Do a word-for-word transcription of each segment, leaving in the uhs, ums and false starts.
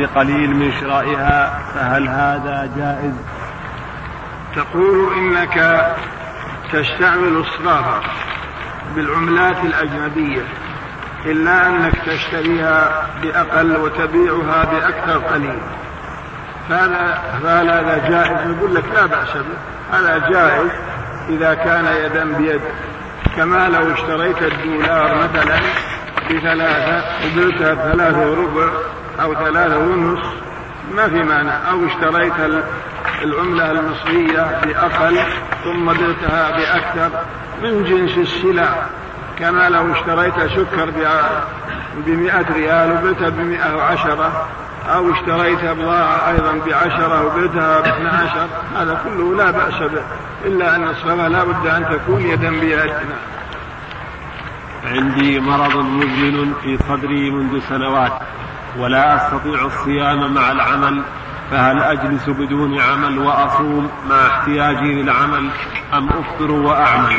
بقليل من شرائها، فهل هذا جائز؟ تقول إنك تستعمل الصرافة بالعملات الأجنبية إلا أنك تشتريها بأقل وتبيعها بأكثر قليل، فهذا هذا جائز؟ نقول لك لا بأس به، هذا جائز إذا كان يدا بيد، كما لو اشتريت الدولار مثلا بثلاثة وبعتها بثلاثة وربع أو ثلاثة ونص ما في مانع، أو اشتريت العملة المصرية بأقل ثم بعتها بأكثر من جنس السلع، كما لو اشتريت سكر بمئة ريال وبعتها بمئة وعشرة، أو اشتريت بضاعة أيضا بعشرة وبعتها باثنى عشر، هذا كله لا بأس به، إلا أن الصلاة لا بد أن تكون يدا بيد. عندي مرض مزمن في صدري منذ سنوات ولا أستطيع الصيام مع العمل، فهل أجلس بدون عمل وأصوم مع احتياجي للعمل أم أفطر وأعمل؟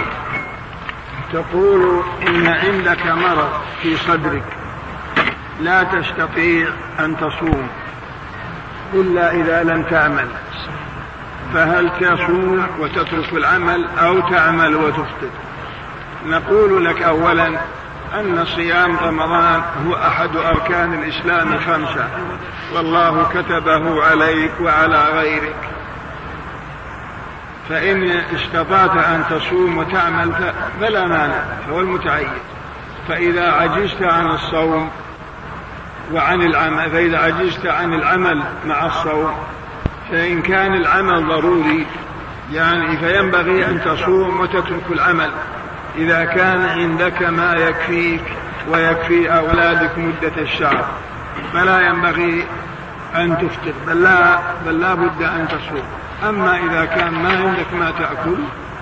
تقول إن عندك مرض في صدرك لا تستطيع أن تصوم إلا إذا لم تعمل، فهل تصوم وتترك العمل أو تعمل وتفطر؟ نقول لك أولا أن صيام رمضان هو أحد أركان الإسلام خمسة، والله كتبه عليك وعلى غيرك، فإن استطعت أن تصوم وتعمل فلا مانع، هو المتعين. فإذا عجزت عن الصوم وعن العمل فإذا عجزت عن العمل مع الصوم، فإن كان العمل ضروري يعني فينبغي أن تصوم وتترك العمل إذا كان عندك ما يكفيك ويكفي أولادك مدة الشهر، فلا ينبغي أن تفطر، بل لا, بل لا بد أن تصوم. أما إذا كان ما عندك ما تأكل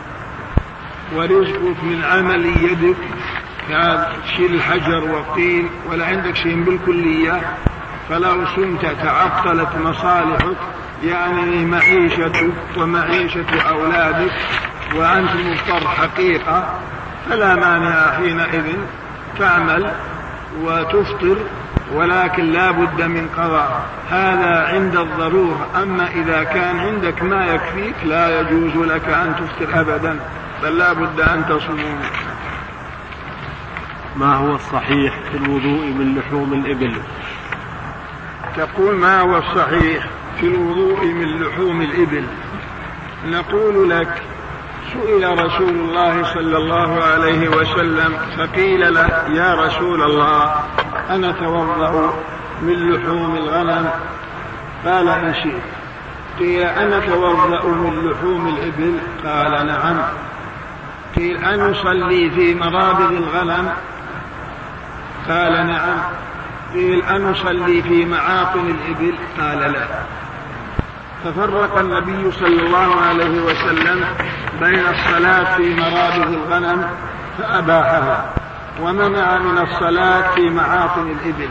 ورزقك من عمل يدك كشيل الحجر والطين ولا عندك شيء بالكلية، فلو صمت تعطلت مصالحك يعني معيشتك ومعيشة أولادك وأنت مضطر حقيقة، فلا مانع حينئذ تعمل وتفطر، ولكن لا بد من قضاء، هذا عند الضرورة. أما إذا كان عندك ما يكفيك لا يجوز لك أن تفطر أبدا، بل لا بد أن تصوم. ما هو الصحيح في الوضوء من لحوم الإبل؟ تقول ما هو الصحيح في الوضوء من لحوم الإبل؟ نقول لك سئل رسول الله صلى الله عليه وسلم فقيل له يا رسول الله أنا أتوضأ من لحوم الغنم؟ قال إن شئت. قيل أنا أتوضأ من لحوم الإبل؟ قال نعم. قيل أن نصلي في مرابض الغنم؟ قال نعم. قيل أن نصلي في معاقن الإبل؟ قال لا. ففرق النبي صلى الله عليه وسلم بين الصلاة في مرابض الغنم فأباحها، ومنع من الصلاة في معاقن الإبل،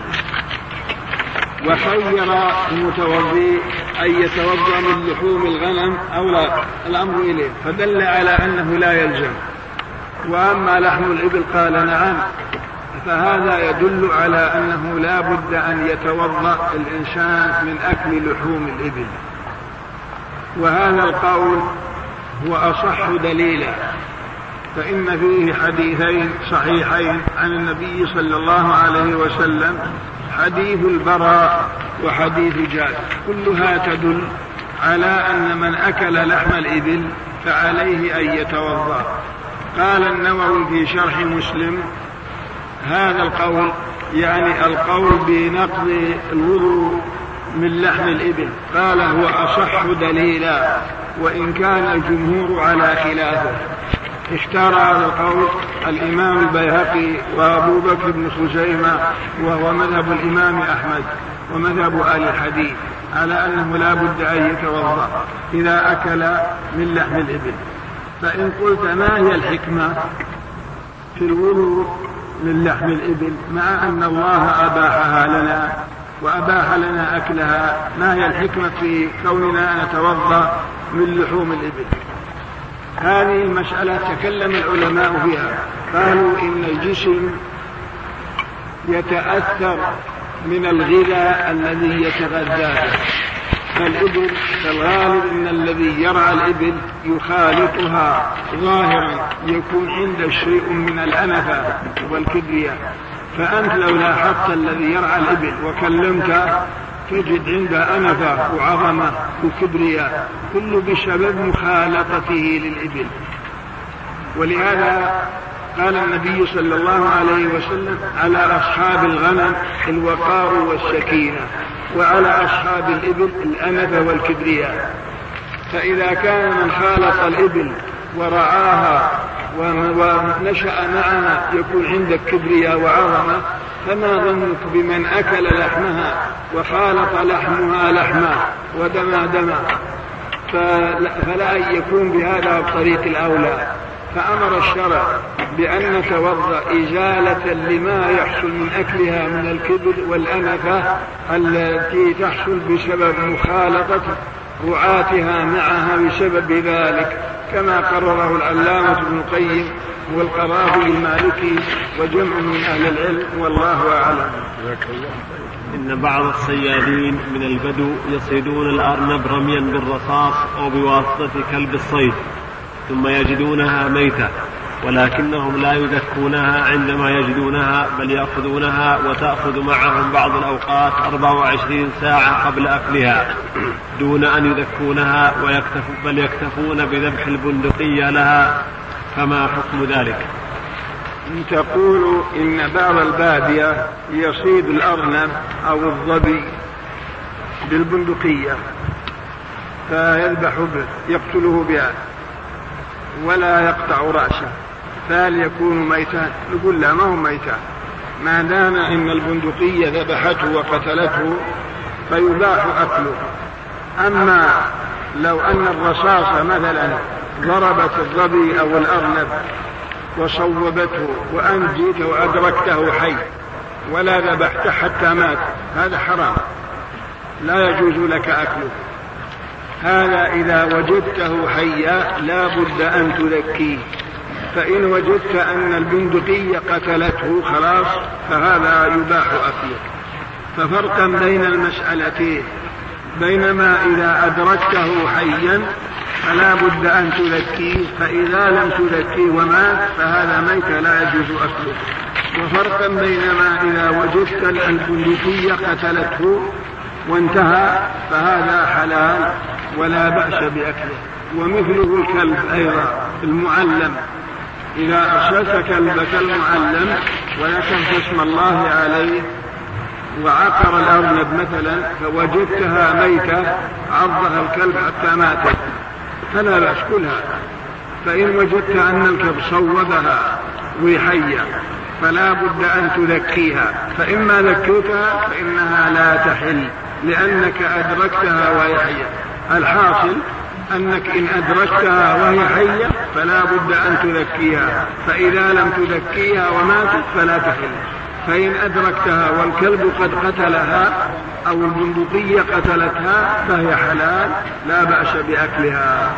وخير المتوضي أن يتوضأ من لحوم الغنم أو لا، الأمر إليه، فدل على أنه لا يلزم. وأما لحم الإبل قال نعم، فهذا يدل على أنه لا بد أن يتوضأ الإنسان من أكل لحوم الإبل، وهذا القول هو أصح دليلا، فإن فيه حديثين صحيحين عن النبي صلى الله عليه وسلم، حديث البراء وحديث جابر، كلها تدل على أن من أكل لحم الإبل فعليه أن يتوضأ. قال النووي في شرح مسلم هذا القول يعني القول بنقض الوضوء من لحم الإبل، قال هو أصح دليلا، وإن كان الجمهور على خلافه. اختار هذا القول الإمام البيهقي وأبو بكر بن خزيمة، وهو مذهب الإمام أحمد ومذهب أهل الحديث، على أنه لا بد أن يتوضأ إذا أكل من لحم الإبل. فإن قلت ما هي الحكمة في الوضوء من لحم الإبل مع أن الله أباحها لنا وأباح لنا أكلها، ما هي الحكمة في كوننا نتوضأ من لحوم الإبل؟ هذه المسألة تكلم العلماء فيها، قالوا إن الجسم يتأثر من الغذاء الذي يتغذى به. فالإبل فالغالب أن الذي يرعى الإبل يخالطها ظاهرا يكون عنده شيء من الأنفة والكبرياء. فأنت لو لاحظت الذي يرعى الإبل وكلمته تجد عنده أنفة وعظمة وكبرياء، كله بسبب مخالطته للإبل. ولهذا قال النبي صلى الله عليه وسلم على أصحاب الغنم الوقار والسكينة، وعلى أصحاب الإبل الأنفة والكبرياء. فإذا كان من خالط الإبل ورعاها ونشأ معها يكون عندك كبرياء وعظمة، فما ظنك بمن أكل لحمها وخالط لحمها لحما ودما دما؟ فلا أن يكون بهذا الطريق الأولى. فأمر الشرع بأن نتوضأ إزالة لما يحصل من أكلها من الكبر والأنفة التي تحصل بسبب مخالطة رعاتها معها بسبب ذلك، كما قرره العلامة ابن القيم والقرافي المالكي وجمع من أهل العلم، والله أعلم. إن بعض الصيادين من البدو يصيدون الأرنب رميا بالرصاص أو بواسطة كلب الصيد ثم يجدونها ميتة، ولكنهم لا يذكونها عندما يجدونها، بل يأخذونها وتأخذ معهم بعض الأوقات أربع وعشرين ساعة قبل أكلها دون أن يذكونها، ويكتفوا بل يكتفون بذبح البندقية لها، فما حكم ذلك؟ تقول إن بعض البادية يصيد الأرنب أو الظبي بالبندقية فيذبح به يقتله بها ولا يقطع رأسه، فهل يكون ميتان؟ نقول لا، ما هو ميتان، ما دام إن البندقية ذبحته وقتلته فيباح أكله. أما لو أن الرصاصة مثلا ضربت الظبي أو الأرنب وصوبته وأنت جيت وأدركته حي ولا ذبحته حتى مات، هذا حرام، لا يجوز لك أكله. هذا إذا وجدته حيا لا بد أن تذكيه، فإن وجدت أن البندقية قتلته خلاص فهذا يباح أكله. ففرقا بين المسألتين، بينما إذا أدركته حيا فلا بد أن تذكيه، فإذا لم تذكيه ومات فهذا ميت لا يجوز أكله. وفرقا بينما إذا وجدت البندقية قتلته وانتهى فهذا حلال ولا بأس بأكله. ومثله الكلب أيضا المعلم، إذا أرسلت كلبك المعلم وذكرت اسم الله عليه وعقر الأرنب مثلا فوجدتها ميتة عضها الكلب حتى ماتت فلا بأس كلها. فإن وجدت أن الكلب صوبها وحية فلا بد أن تذكيها، فإما ذكيتها فإنها لا تحل لأنك أدركتها وهي حية. الحاصل أنك إن أدركتها وهي حية فلا بد أن تذكيها، فإذا لم تذكيها وماتت فلا تحل. فإن أدركتها والكلب قد قتلها أو البندقية قتلتها فهي حلال لا بأس بأكلها.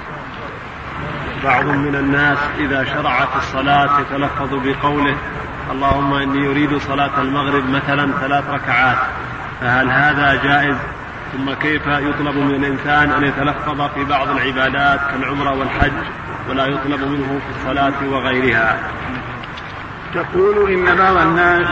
بعض من الناس إذا شرع في الصلاة يتلفظ بقوله اللهم إني أريد صلاة المغرب مثلا ثلاث ركعات، فهل هذا جائز؟ ثم كيف يطلب من الإنسان أن يتلفظ في بعض العبادات كالعمرة والحج ولا يطلب منه في الصلاة وغيرها؟ تقول إن بعض الناس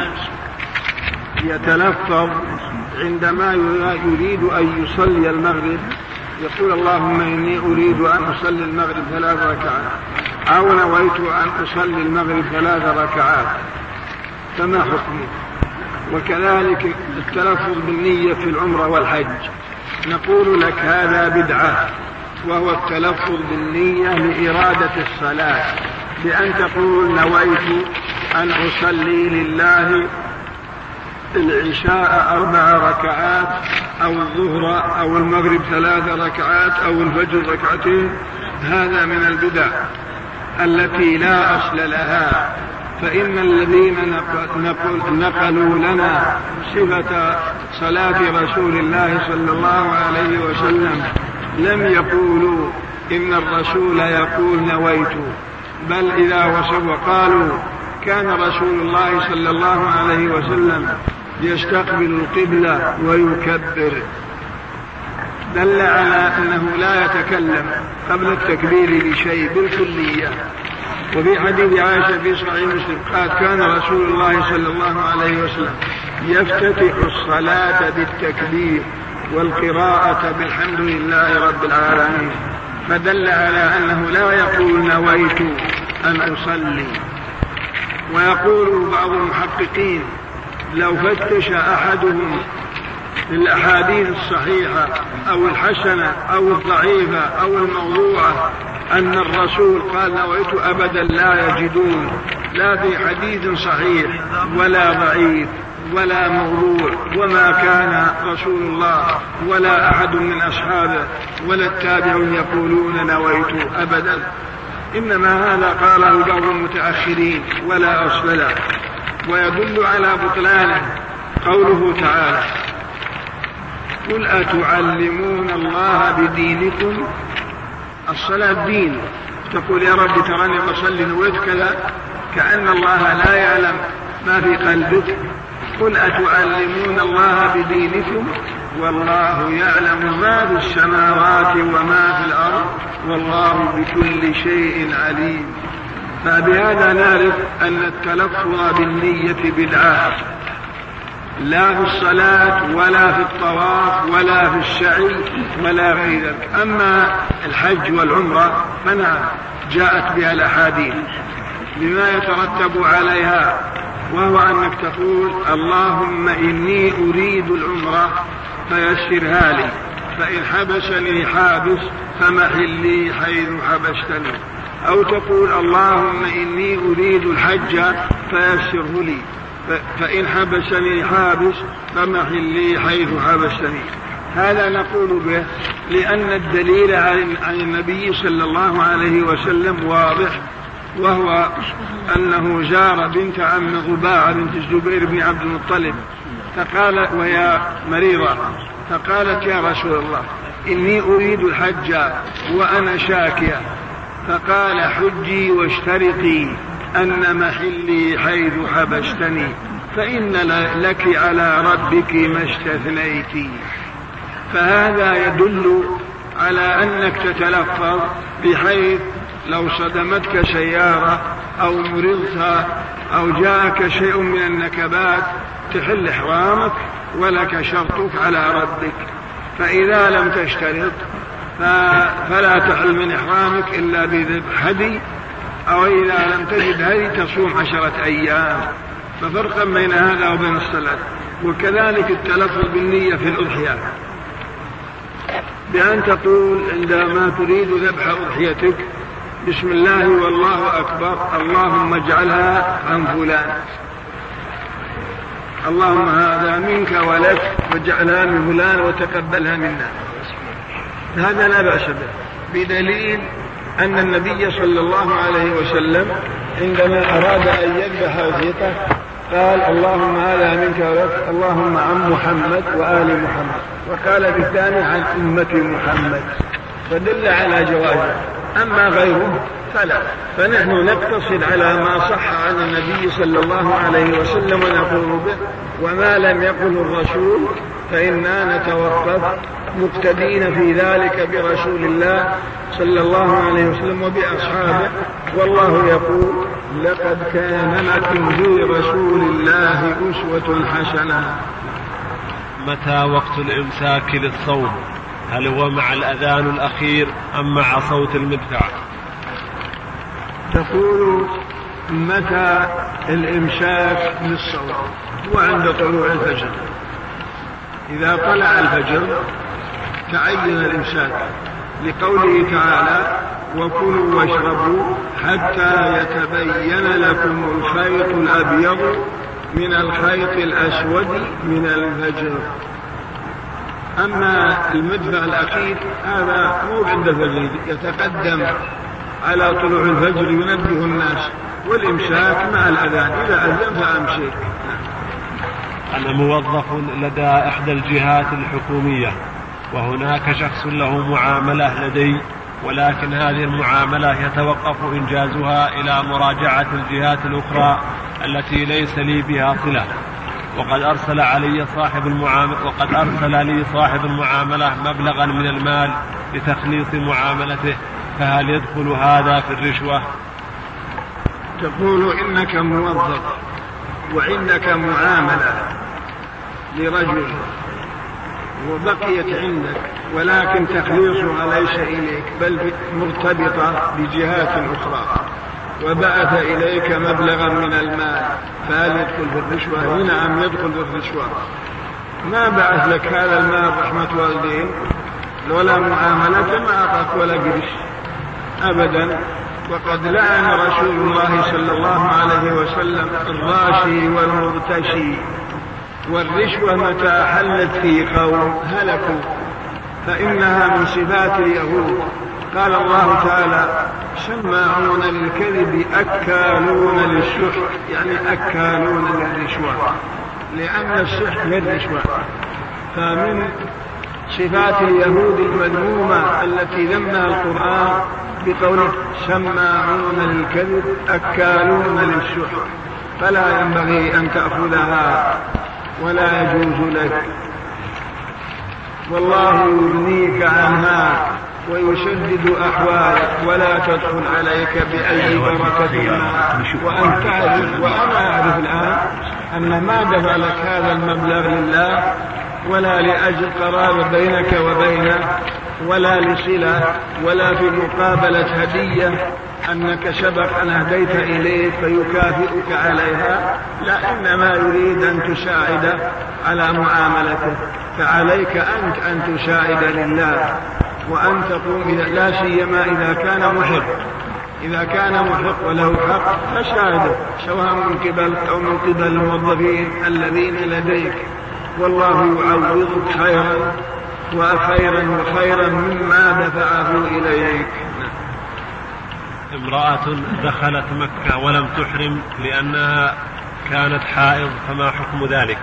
يتلفظ عندما يريد أن يصلي المغرب، يقول اللهم إني أريد أن أصلي المغرب ثلاث ركعات، أو نويت أن أصلي المغرب ثلاث ركعات، فما حكمه؟ وكذلك التلفظ بالنية في العمرة والحج، نقول لك هذا بدعة، وهو التلفظ بالنية لإرادة الصلاة، بأن تقول نويت أن أصلي لله العشاء أربع ركعات أو الظهر أو المغرب ثلاث ركعات أو الفجر ركعتين. هذا من البدع التي لا أصل لها، فإن الذين نقل نقلوا لنا صفة صلاة رسول الله صلى الله عليه وسلم لم يقولوا إن الرسول يقول نويت، بل إذا وصف قالوا كان رسول الله صلى الله عليه وسلم يستقبل القبلة ويكبر، دل على أنه لا يتكلم قبل التكبير بشيء بالكلية. وفي حديث عائشة في صحيح مسلم قال كان رسول الله صلى الله عليه وسلم يفتتح الصلاة بالتكبير والقراءة بالحمد لله رب العالمين، فدل على أنه لا يقول نويت أن أصلي. ويقول بعض المحققين لو فتش أحدهم الأحاديث الصحيحة أو الحسنة أو الضعيفة أو الموضوعة أن الرسول قال نويت أبدا لا يجدون، لا في حديث صحيح ولا ضعيف ولا موضوع، وما كان رسول الله ولا أحد من أصحابه ولا التابعون يقولون نويت أبدا، إنما هذا قاله بعض المتأخرين ولا أصل له. ويدل على بطلانه قوله تعالى قل أتعلمون الله بدينكم. الصلاة دين، تقول يا رب تراني بصلي نويت كذا، كأن الله لا يعلم ما في قلبك. قل أتعلمون الله بدينكم والله يعلم ما في السماوات وما في الأرض والله بكل شيء عليم. فبهذا نعرف أن التلفظ بالنية بدعة، لا في الصلاة ولا في الطواف ولا في السعي ولا غير ذلك. أما الحج والعمرة فنعم جاءت بها الأحاديث بما يترتب عليها، وهو أنك تقول اللهم إني أريد العمرة فيسرها لي، فإن حبسني حابس فمحلي حيث حبستني. أو تقول اللهم إني أريد الحج فيسره لي، فإن حبسني حابس فمحلي حيث حبستني. هذا نقول به لأن الدليل عن النبي صلى الله عليه وسلم واضح، وهو أنه زار بنت عم ضباعة بنت الزبير بن عبد المطلب فقال وهي مريضة، فقالت يا رسول الله إني أريد الحج وأنا شاكية، فقال حجي واشترطي أن محلي حيث حبستني فإن لك على ربك ما استثنيت. فهذا يدل على أنك تتلفظ بحيث لو صدمتك سيارة أو مرضت أو جاءك شيء من النكبات تحل إحرامك ولك شرطك على ربك. فإذا لم تشترط فلا تحل من إحرامك إلا بذبح هدي، أو إذا لم تجد هدي تصوم عشرة أيام. ففرقا بين هذا وبين الصلاة. وكذلك التلفظ بالنية في الأضحية، بأن تقول عندما تريد ذبح أضحيتك بسم الله والله أكبر اللهم اجعلها عن فلان، اللهم هذا منك ولك واجعلها من فلان وتقبلها منا. هذا لا بأس به، بدليل أن النبي صلى الله عليه وسلم عندما أراد أن يذبح أضحيته قال اللهم هذا منك ولك اللهم عن محمد وآل محمد، وقال بالثاني عن أمة محمد، فدل على جوازه. أما غيره فلا، فنحن نقتصد على ما صح عن النبي صلى الله عليه وسلم ونقول به، وما لم يقل الرسول فإننا نتوقف مقتدين في ذلك برسول الله صلى الله عليه وسلم وبأصحابه. والله يقول لقد كان لكم في رسول الله أسوة حسنة. متى وقت الإمساك للصوم؟ هل هو مع الأذان الأخير أم مع صوت المدفع؟ تقول متى الإمساك للصوم؟ وعند طلوع الفجر. إذا طلع الفجر تعين الإمساك لقوله تعالى وكلوا واشربوا حتى يتبين لكم الخيط الأبيض من الخيط الأسود من الفجر. أما المدفع الأخير هذا مو عند الفجر، يتقدم على طلوع الفجر ينبه الناس، والإمساك مع الأذان، إذا أذن فأمسك. أنا موظف لدى إحدى الجهات الحكومية وهناك شخص له معاملة لدي، ولكن هذه المعاملة يتوقف إنجازها إلى مراجعة الجهات الأخرى التي ليس لي بها صلة، وقد أرسل علي صاحب المعاملة وقد أرسل لي صاحب المعاملة مبلغا من المال لتخليص معاملته، فهل يدخل هذا في الرشوة؟ تقول إنك موظف وعندك معاملة لرجل وبقيت عندك، ولكن تخليصها ليس إليك بل مرتبطة بجهات أخرى، وبعث إليك مبلغا من المال، فهل يدخل في الرشوة؟ نعم يدخل في الرشوة. ما بعث لك هذا المال رحمة والدين ولا معاملة، ما أعطاك ولا قرش أبدا. وقد لعن رسول الله صلى الله عليه وسلم الراشي والمرتشي، والرشوة متى حلت في قوم هلكوا، فإنها من صفات اليهود. قال الله تعالى: سماعون للكذب أكالون للسحت، يعني أكالون للرشوة، لأن السحت للرشوة. فمن صفات اليهود المذمومة التي ذمها القرآن بقوله سماعون للكذب أكالون للسحت، فلا ينبغي أن تأخذها ولا يجوز لك، والله يغنيك عنها ويشدد أحوالك ولا تدخل عليك بأي بركة ما. وأن تعرف، وأنا أعرف الآن أن ما دفع لك هذا المبلغ لله ولا لأجل قرابة بينك وبينه ولا لصلة ولا في مقابلة هدية أنك سبق أن أهديت إليه فيكافئك عليها، لا، إنما يريد أن تساعد على معاملته. فعليك أنت أن تساعد لله وأن تقوم، لا سيما إذا كان محق إذا كان محق وله حق فشاهده، سواء من قبل أو من قبل الموظفين الذين لديك، والله يعوضك خيرا وخيرا وخيرا مما دفعه إليك. امرأة دخلت مكة ولم تحرم لأنها كانت حائض، فما حكم ذلك؟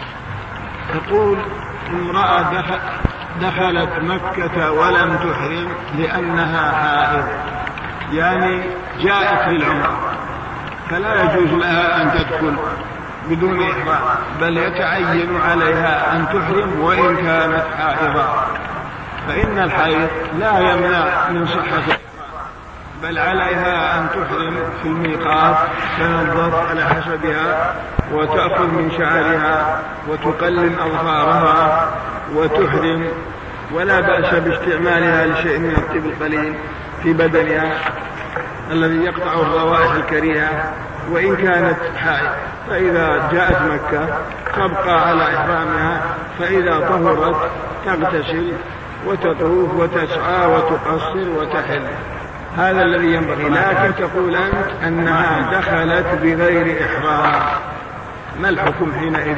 تقول امرأة دخلت مكة ولم تحرم لأنها حائض، يعني جاءت للعمرة، فلا يجوز لها أن تدخل بدون إحرام، بل يتعين عليها أن تحرم وإن كانت حائضة، فإن الحيض لا يمنع من صحة، بل عليها أن تحرم في الميقات، تنظف على حسبها وتأخذ من شعرها وتقلم أظفارها وتحرم، ولا بأس باستعمالها لشيء من الطيب القليل في بدنها الذي يقطع الروائح الكريهة وإن كانت حائض. فإذا جاءت مكة تبقى على إحرامها، فإذا طهرت تغتسل وتطوف وتسعى وتقصر وتحل، هذا الذي ينبغي. لكن تقول أنت أنها دخلت بغير إحرام، ما الحكم حينئذ؟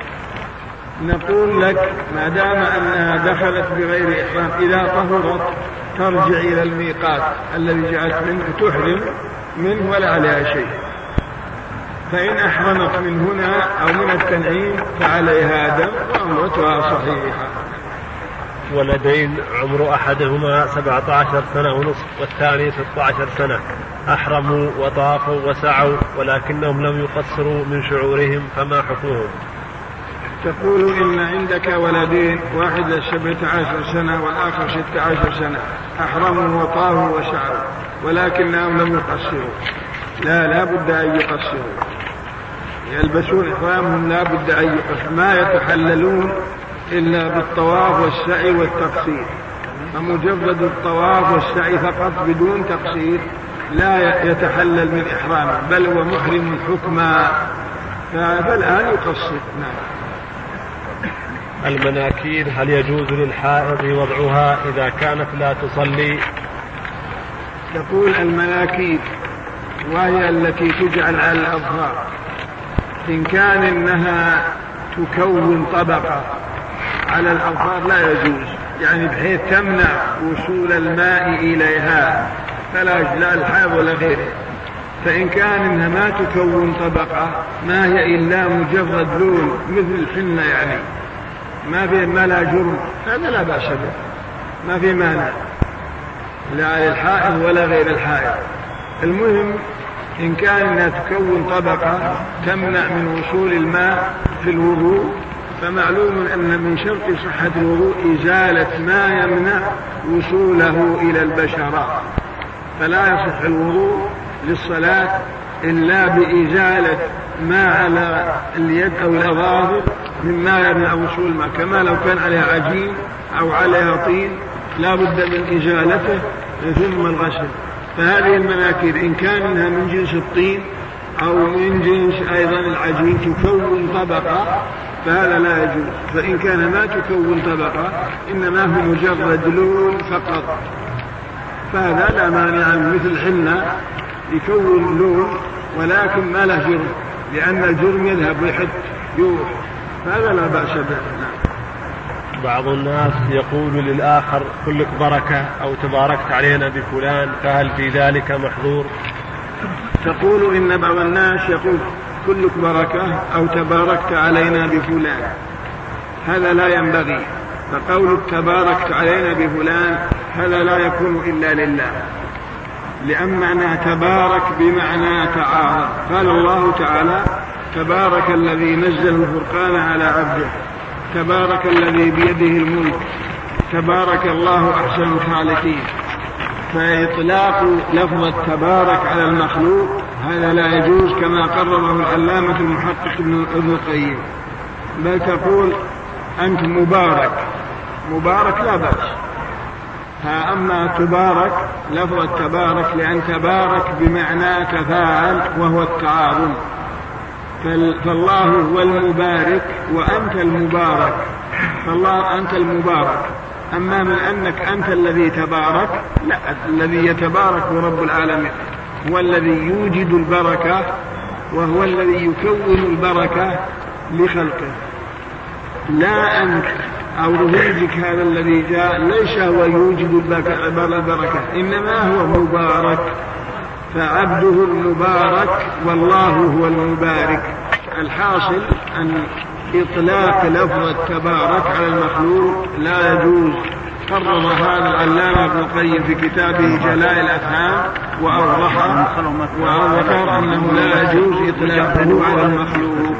نقول لك ما دام أنها دخلت بغير إحرام، إذا طهرت ترجع إلى الميقات الذي جاءت منه تحرم منه ولا عليها شيء، فإن أحرمت من هنا أو من التنعيم فعليها دم وعمرتها صحيحة. ولدين عمر أحدهما سبعة عشر سنة ونصف والثاني ستة عشر سنة، أحرموا وطافوا وسعوا ولكنهم لم يقصروا من شعورهم، فما حكمهم؟ تقول إن عندك ولدين، واحد سبعة عشر سنة والآخر ستة عشر سنة، أحرموا وطافوا وسعوا ولكنهم لم يقصروا، لا لا بد أن يقصروا، يلبسون إحرامهم لا بد أن يقصروا، ما يتحللون إلا بالطواف والسعي والتقصير، فمجرد الطواف والسعي فقط بدون تقصير لا يتحلل من إحرامه، بل هو محرم حكما، فالآن يقصر. نعم. المناكير هل يجوز للحائض وضعها إذا كانت لا تصلي؟ تقول المناكير وهي التي تجعل على الأظهار، إن كان إنها تكون طبقة على الأظهار لا يجوز، يعني بحيث تمنع وصول الماء إليها فلا لا الحائض ولا غيره. فإن كان إنها ما تكون طبقة، ما هي إلا مجرد لون مثل الحنة، يعني ما في ما لا جرم، هذا لا بأس به، ما في مانع لا للحائض ولا غير الحائض. المهم إن كان إنها تكون طبقة تمنع من وصول الماء في الوضوء فمعلوم أن من شرط صحة الوضوء إزالة ما يمنع وصوله إلى البشرة، فلا يصح الوضوء للصلاة إلا بإزالة ما على اليد أو الأظافر مما يمنع وصول الماء، كما لو كان عليها عجين أو عليها طين لا بد من إزالته ثم الغسل. فهذه المناكير إن كان منها من جنس الطين أو من جنس أيضا العجين تكون طبقة فهذا لا يجوز، فإن كان ما تكون طبقة إنما هو مجرد لون فقط فهذا لا مانع، مثل الحنة يكون لون ولكن ما له جرم، لأن الجرم يذهب ويحد يروح، فهذا لا بأس به. بعض الناس يقول للآخر كلك بركة أو تباركت علينا بفلان، فهل في ذلك محظور؟ تقول إن بعض الناس يقول كلك بركة أو تباركت علينا بفلان، هذا لا ينبغي، فقولك تباركت علينا بفلان هذا لا يكون إلا لله، لأن معنى تبارك بمعنى تعارض. قال الله تعالى تبارك الذي نزل الفرقان على عبده، تبارك الذي بيده الملك، تبارك الله أحسن الخالقين. فإطلاق لفظ التبارك على المخلوق هذا لا يجوز كما قرره العلامة المحقق ابن القيم، بل تقول أنت مبارك، مبارك لا بأس. أما تبارك لفظ التبارك لأن تبارك بمعنى تفاعل وهو التعاظم، فالله هو المبارك وأنت المبارك، فالله أنت المبارك. أما من أنك أنت الذي تبارك لا، الذي يتبارك هو رب العالمين، هو الذي يوجد البركة وهو الذي يكون البركة لخلقه، لا أنت أو رزقك هذا الذي جاء ليس هو يوجد البركة، إنما هو مبارك، فعبده المبارك والله هو المبارك. الحاصل أن إطلاق لفظ التبارك على المخلوق لا يجوز، قرر هذا العلامة ابن القيم في كتابه جلاء الأفهام وأوضح وذكر أنه لا يجوز إطلاقه على المخلوق.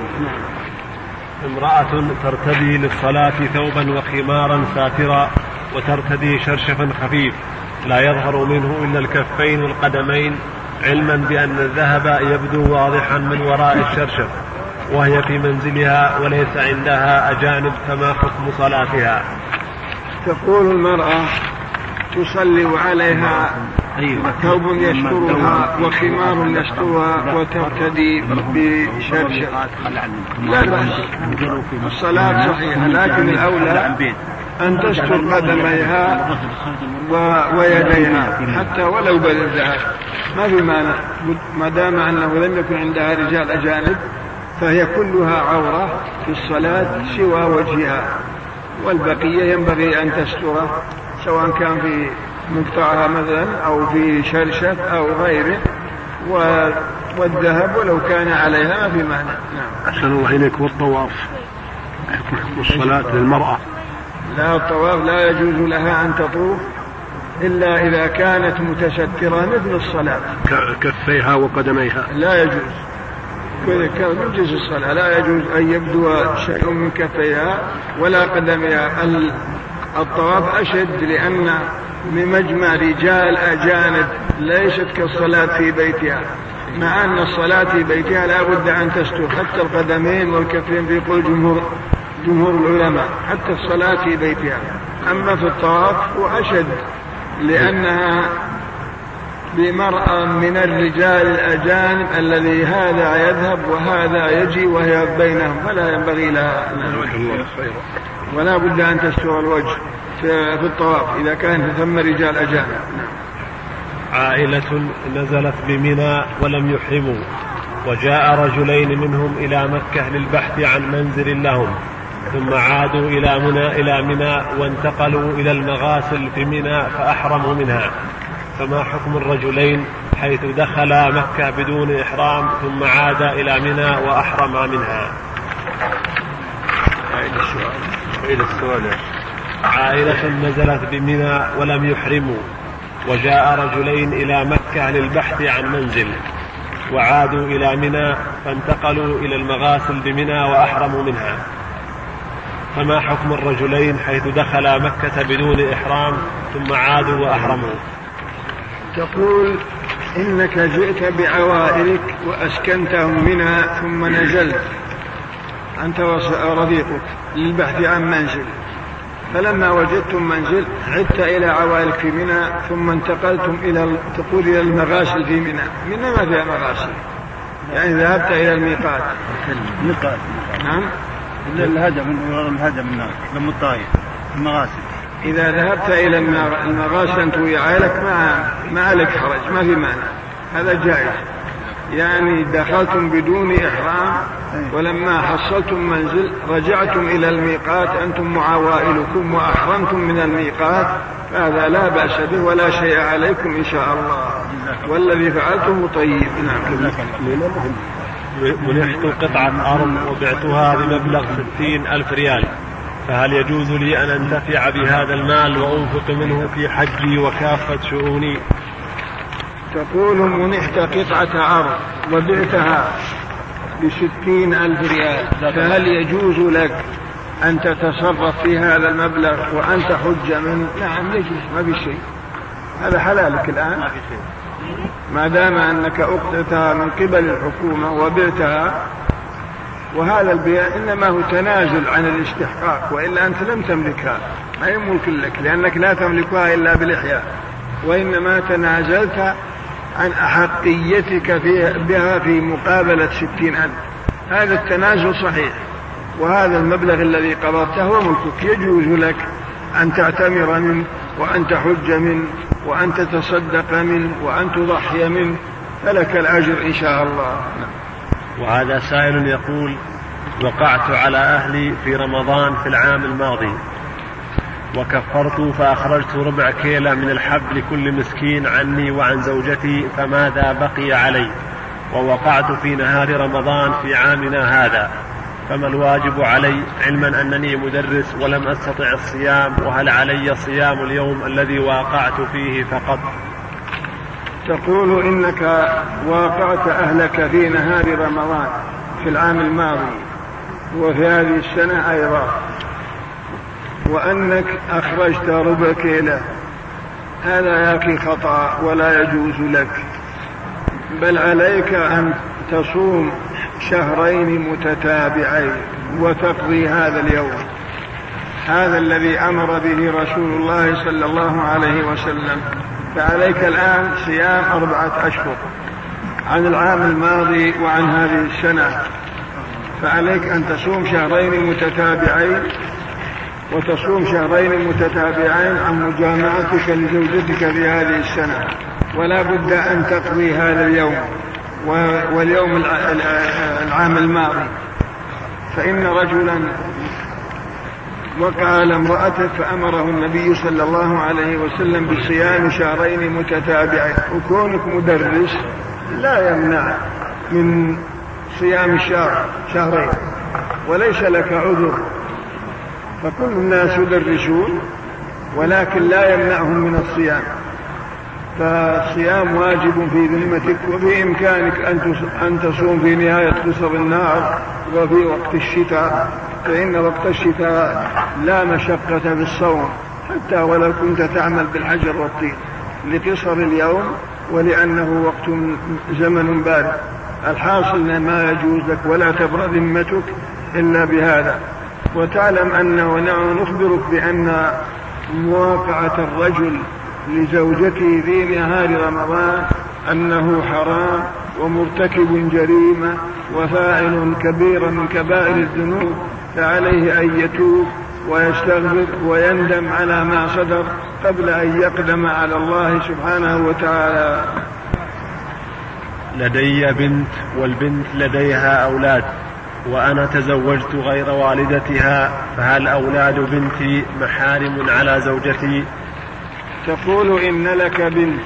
امرأة ترتدي للصلاة ثوبا وخمارا ساترا وترتدي شرشفا خفيف لا يظهر منه إلا الكفين والقدمين، علما بأن الذهب يبدو واضحا من وراء الشرشف، وهي في منزلها وليس عندها أجانب، فما حكم صلاتها؟ تقول المرأة تصلي وعليها ثوب يسترها وخمار يسترها وترتدي بشرشف لا بأس، الصلاة صحيحة، لكن الأولى أن تستر قدميها ويديها حتى ولو بالذهب، ما في مانع ما دام أنه لم يكن عندها رجال أجانب، فهي كلها عورة في الصلاة سوى وجهها، والبقية ينبغي أن تستره سواء كان في مقطعها مثلا أو في شرشف أو غيره، والذهب ولو كان عليها ما في مانع. نعم. أحسن الله إليك. والطواف حكم الصلاة للمرأة؟ لا، الطواف لا يجوز لها أن تطوف إلا إذا كانت متسترة مثل الصلاة، كفيها وقدميها لا يجوز، من جنس الصلاة لا يجوز أن يبدو شيء من كفيها ولا قدمها. الطواف أشد لأن من مجمع رجال أجانب ليست كالصلاة في بيتها، مع أن الصلاة في بيتها لا بد أن تستر حتى القدمين والكفين في قول جمهور, جمهور العلماء، حتى الصلاة في بيتها. أما في الطواف وأشد لأنها بمرأة من الرجال الأجانب الذي هذا يذهب وهذا يجي وهي بينهم، فلا ينبغي لها ولا بد أن تستر الوجه في الطواف إذا كان ثم رجال أجانب. عائلة نزلت بمنى ولم يحرموا، وجاء رجلين منهم إلى مكة للبحث عن منزل لهم، ثم عادوا إلى منى إلى منى وانتقلوا إلى المغاسل في منى فأحرموا منها، فما حكم الرجلين حيث دخلا مكة بدون إحرام ثم عاد إلى منى وأحرم منها؟ عائلة نزلت بمنى ولم يحرموا، وجاء رجلين إلى مكة للبحث عن منزل، وعادوا إلى منى فانتقلوا إلى المغاسل بمنى وأحرموا منها. فما حكم الرجلين حيث دخلا مكة بدون إحرام ثم عادوا وأحرموا؟ تقول إنك جئت بعوائلك وأسكنتهم منى ثم نزلت أنت ورفيقك للبحث عن منزل، فلما وجدتم منزل عدت إلى عوائلك في منى ثم انتقلتم إلى تقول إلى المغاسل في منى. منى ما فيها مغاسل، يعني ذهبت إلى الميقات. الميقات نعم إلا الهدم من الهدم من لم الطائف المغاسل. إذا ذهبت إلى المغاسل أنت وعائلك ما ما عليك حرج، ما في مانع، هذا جائز. يعني دخلتم بدون إحرام ولما حصلتم منزل رجعتم إلى الميقات أنتم وعوائلكم وأحرمتم من الميقات، فهذا لا بأس به ولا شيء عليكم إن شاء الله، والذي فعلتم طيب. نعم. منحت قطعة أرض وبعتها بمبلغ ستين ألف ريال، فهل يجوز لي أن أنتفع بهذا المال وأنفق منه في حجي وكافة شؤوني؟ تقول منحت قطعة أرض وبعتها بستين ألف ريال، فهل يجوز لك أن تتصرف في هذا المبلغ وأنت حج منه؟ نعم يجوز، ما في شيء، هذا حلالك الآن ما دام أنك أقتتها من قبل الحكومة وبعتها. وهذا البيع إنما هو تنازل عن الاستحقاق، وإلا أنت لم تملكها، ما يملك لك لأنك لا تملكها إلا بالإحياء، وإنما تنازلت عن أحقيتك بها في مقابلة ستين ألف. هذا التنازل صحيح، وهذا المبلغ الذي قبضته هو ملكك، يجوز لك أن تعتمر منه وأن تحج منه وأن تتصدق منه وأن تضحي منه، فلك الأجر إن شاء الله. وهذا سائل يقول: وقعت على أهلي في رمضان في العام الماضي وكفرت فأخرجت ربع كيلة من الحب لكل مسكين عني وعن زوجتي، فماذا بقي علي؟ ووقعت في نهار رمضان في عامنا هذا، فما الواجب علي علما أنني مدرس ولم أستطع الصيام؟ وهل علي صيام اليوم الذي واقعت فيه فقط؟ تقول إنك واقعت أهلك في نهار رمضان في العام الماضي وفي هذه السنة أيضا، وأنك أخرجت ربع كيلة، هذا يا أخي خطأ ولا يجوز لك، بل عليك أن تصوم شهرين متتابعين وتقضي هذا اليوم، هذا الذي أمر به رسول الله صلى الله عليه وسلم. فعليك الآن صيام أربعة أشهر عن العام الماضي وعن هذه السنة، فعليك أن تصوم شهرين متتابعين وتصوم شهرين متتابعين عن مجامعتك لزوجتك في هذه السنة، ولا بد أن تقضي هذا اليوم واليوم العام الماضي. فإن رجلا وقع على امرأته فأمره النبي صلى الله عليه وسلم بصيام شهرين متتابعين، وكونك مدرس لا يمنع من صيام الشهر شهرين وليس لك عذر، فكل الناس يدرسون ولكن لا يمنعهم من الصيام، فالصيام واجب في ذمتك، وفي إمكانك أن تصوم في نهاية قصر النهار وفي وقت الشتاء، فإن وقت الشتاء لا مشقة في الصوم حتى ولو كنت تعمل بالحجر والطين لقصر اليوم ولأنه وقت زمن بارد. الحاصل ما يجوز لك ولا تبرأ ذمتك إلا بهذا. وتعلم أنه نحن نخبرك بأن مواقعة الرجل لزوجته في نهار رمضان أنه حرام ومرتكب جريمة وفاعل كبيرا من كبائر الذنوب، فعليه أن يتوب ويستغفر ويندم على ما صدر قبل أن يقدم على الله سبحانه وتعالى. لدي بنت والبنت لديها أولاد وأنا تزوجت غير والدتها، فهل أولاد بنتي محارم على زوجتي؟ تقول إن لك بنت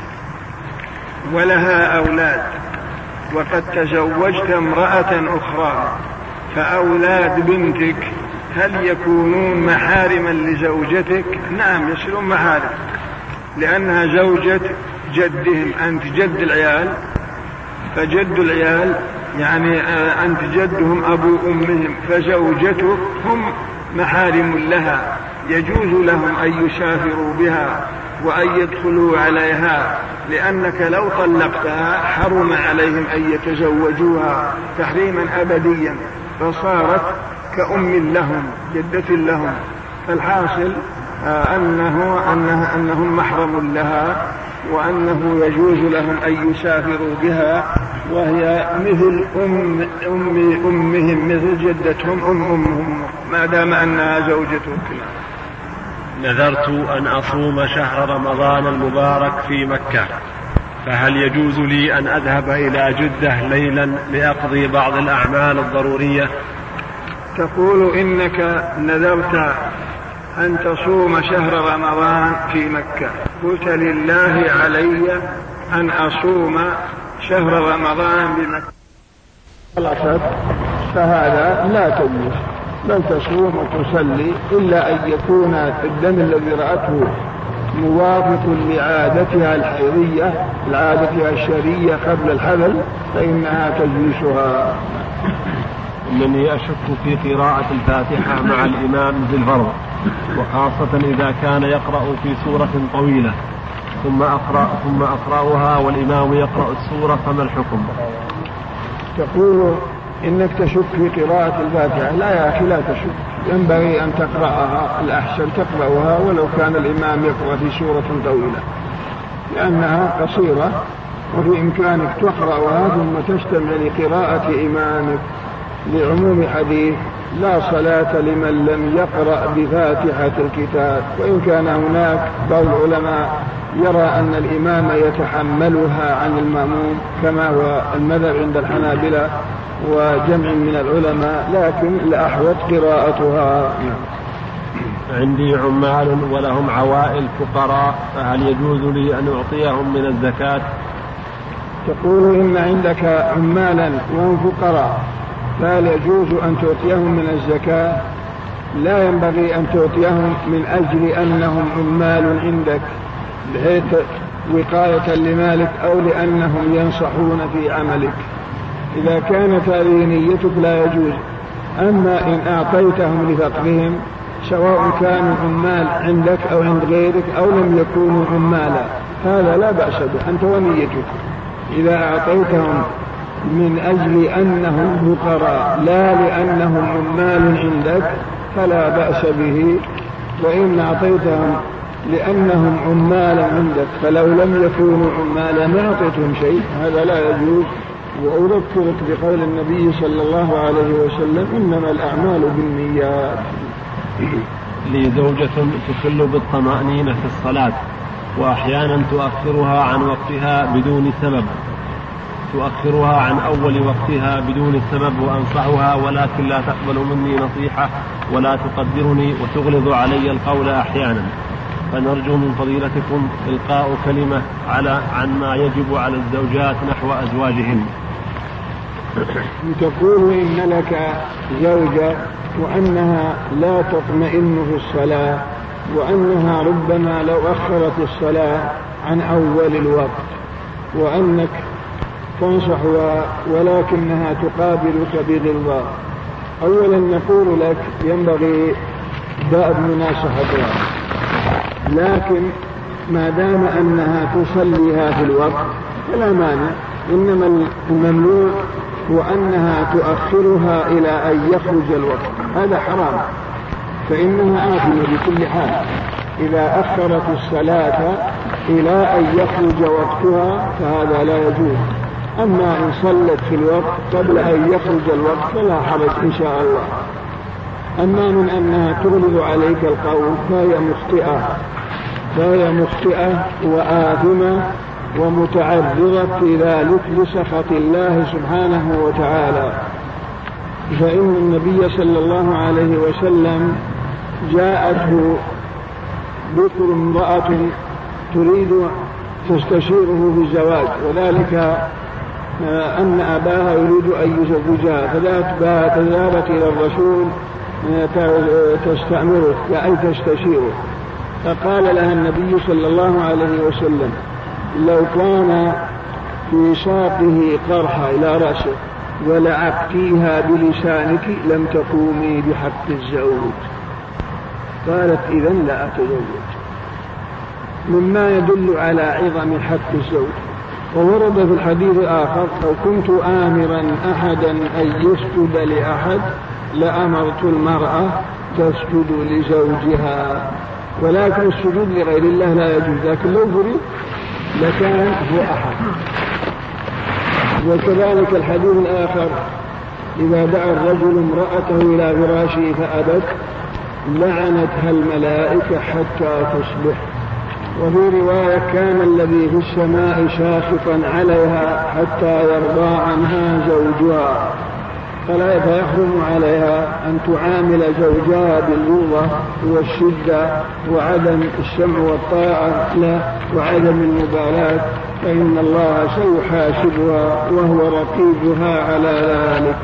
ولها أولاد وقد تزوجت امرأة أخرى، فأولاد بنتك هل يكونون محارما لزوجتك؟ نعم يصيرون محارم، لأنها زوجة جدهم، أنت جد العيال، فجد العيال يعني أنت جدهم أبو أمهم، فزوجته هم محارم لها، يجوز لهم أن يسافروا بها وأن يدخلوا عليها، لأنك لو طلقتها حرم عليهم أن يتزوجوها تحريما أبديا، فصارت كأم لهم جدة لهم. فالحاصل أنه أنه أنهم محرم لها، وأنه يجوز لهم أن يسافروا بها، وهي مثل أم أم أمهم، مثل جدتهم أم أمهم، ما دام أنها زوجتهم. نذرت أن أصوم شهر رمضان المبارك في مكة، فهل يجوز لي أن أذهب إلى جدة ليلا لأقضي بعض الأعمال الضرورية؟ تقول إنك نذرت أن تصوم شهر رمضان في مكة، قلت لله علي أن أصوم شهر رمضان بمكة، خلصت، فهذا لا تجوز، بل تصوم وتصلي، إلا أن يكون الدم الذي رأته موافق لعادتها الحيضية، العادة الشرعية قبل الحمل، فإنها تجلسها. إنني أشك في قراءة الفاتحة مع الإمام في الفرض، وخاصة إذا كان يقرأ في سورة طويلة ثم أقرأ ثم أقرأها والإمام يقرأ السورة، فما الحكم؟ تقول إنك تشك في قراءة الفاتحة. لا يا أخي، لا تشك، ينبغي أن تقرأها، الأحسن تقرأها ولو كان الإمام يقرأ في سورة طويلة، لأنها قصيرة وفي إمكانك تقرأها ثم تستمع لقراءة إمامك، لعموم حديث لا صلاة لمن لم يقرأ بفاتحة الكتاب. وإن كان هناك بعض العلماء يرى أن الإمام يتحملها عن المأموم كما هو المذهب عند الحنابلة وجمع من العلماء، لكن الأحوط قراءتها. عندي عمال ولهم عوائل فقراء، فهل يجوز لي أن أعطيهم من الزكاة؟ تقول إن عندك عمالا وهم فقراء، فهل يجوز أن تعطيهم من الزكاة؟ لا ينبغي أن تعطيهم من أجل أنهم عمال عندك بحيث وقاية لمالك أو لأنهم ينصحون في عملك. إذا كانت هذه نيتك لا يجوز. أما إن أعطيتهم لفقرهم، سواء كانوا عمال عندك أو عند غيرك أو لم يكونوا عمالا، هذا لا بأس به، أنت ونيتك. إذا أعطيتهم من أجل أنهم فقراء لا لأنهم عمال عندك فلا بأس به. وإن أعطيتهم لأنهم عمالا عندك فلو لم يكونوا عمالا ما أعطيتهم شيء، هذا لا يجوز. وأذكرك بقول النبي صلى الله عليه وسلم: إنما الأعمال بالنيات. لي زوجة تخل بالطمأنينة في الصلاة، وأحيانا تؤخرها عن وقتها بدون سبب، تؤخرها عن أول وقتها بدون سبب، وأنصحها ولكن لا تقبل مني نصيحة ولا تقدرني وتغلظ علي القول أحيانا، فنرجو من فضيلتكم إلقاء كلمة على عن ما يجب على الزوجات نحو أزواجهن. تقول إن لك زوجة وأنها لا تطمئن في الصلاة، وأنها ربما لو أخرت الصلاة عن أول الوقت، وأنك تنصحها ولكنها تقابلك بغلظة. أولا نقول لك ينبغي دأب مناصحتها، لكن ما دام أنها تصليها في الوقت فلا مانع. إنما الممنوع هو أنها تؤخرها إلى أن يخرج الوقت، هذا حرام، فإنها آثمة بكل حال. إذا أخرت الصلاة إلى أن يخرج وقتها فهذا لا يجوز. أما إن صلت في الوقت قبل أن يخرج الوقت فلا حرج إن شاء الله. أما من أنها تغلظ عليك القول فهي مخطئة، فهي مخطئة وآثمة ومتعرضة في ذلك لسخط الله سبحانه وتعالى. فإن النبي صلى الله عليه وسلم جاءته ذكر امرأة تريد تستشيره في الزواج، وذلك أن أباها يريد أن يزوجها، فذهبت إلى الرسول تستأمره أي تستشيره، فقال لها النبي صلى الله عليه وسلم: لو كان في ساقه قرحا إلى رأسه ولعقتيها بلسانك لم تقومي بحق الزوج. قالت إذن لا أتزوج، مما يدل على عظم حق الزوج. وورد في الحديث آخر: لو كنت آمرا أحدا أن يسجد لأحد لأمرت المرأة تسجد لزوجها، ولكن السجود لغير الله لا يجوز، لكن لو فرض لكان هو أحد. وكذلك الحديث الآخر: إذا دعا الرجل امرأته إلى فراشه فأبت لعنتها الملائكة حتى تصبح. وفي رواية: كان الذي في السماء شاخصا عليها حتى يرضى عنها زوجها، فلا يحرم عليها أن تعامل زوجها بالغلظة والشدة وعدم السمع والطاعة له وعدم المبالاة، فإن الله سيحاسبها وهو رقيبها على ذلك.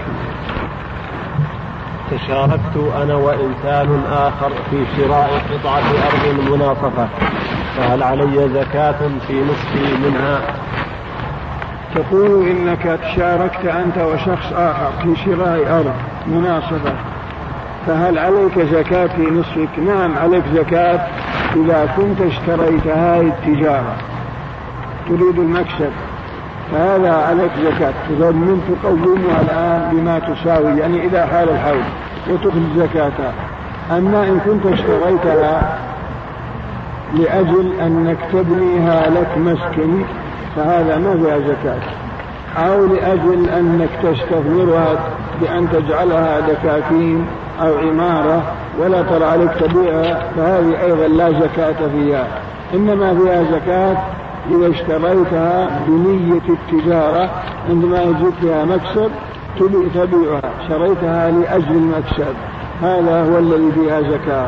تشاركت أنا وإنسان آخر في شراء قطعة أرض مناصفة، فهل علي زكاة في نصفي منها؟ تقول إنك تشاركت أنت وشخص آخر في شراء أرض مناصفة، فهل عليك زكاة في نصفك؟ نعم عليك زكاة إذا كنت اشتريت هذه التجارة تريد المكسب، فهذا عليك زكاة. إذا من تقومها الآن بما تساوي، يعني إذا حال الحول وتخرج زكاتها. أما إن كنت اشتريتها لأجل أنك تبنيها لك مسكن فهذا ما فيها زكاة، أو لأجل أنك تستثمرها بأن تجعلها دكاكين أو عمارة ولا ترى عليك تبيعها، فهذه أيضا لا زكاة فيها. إنما فيها زكاة إذا اشتريتها بنية التجارة، عندما يجيك فيها مكسب تبيعها، شريتها لأجل المكسب، هذا هو الذي فيها زكاة.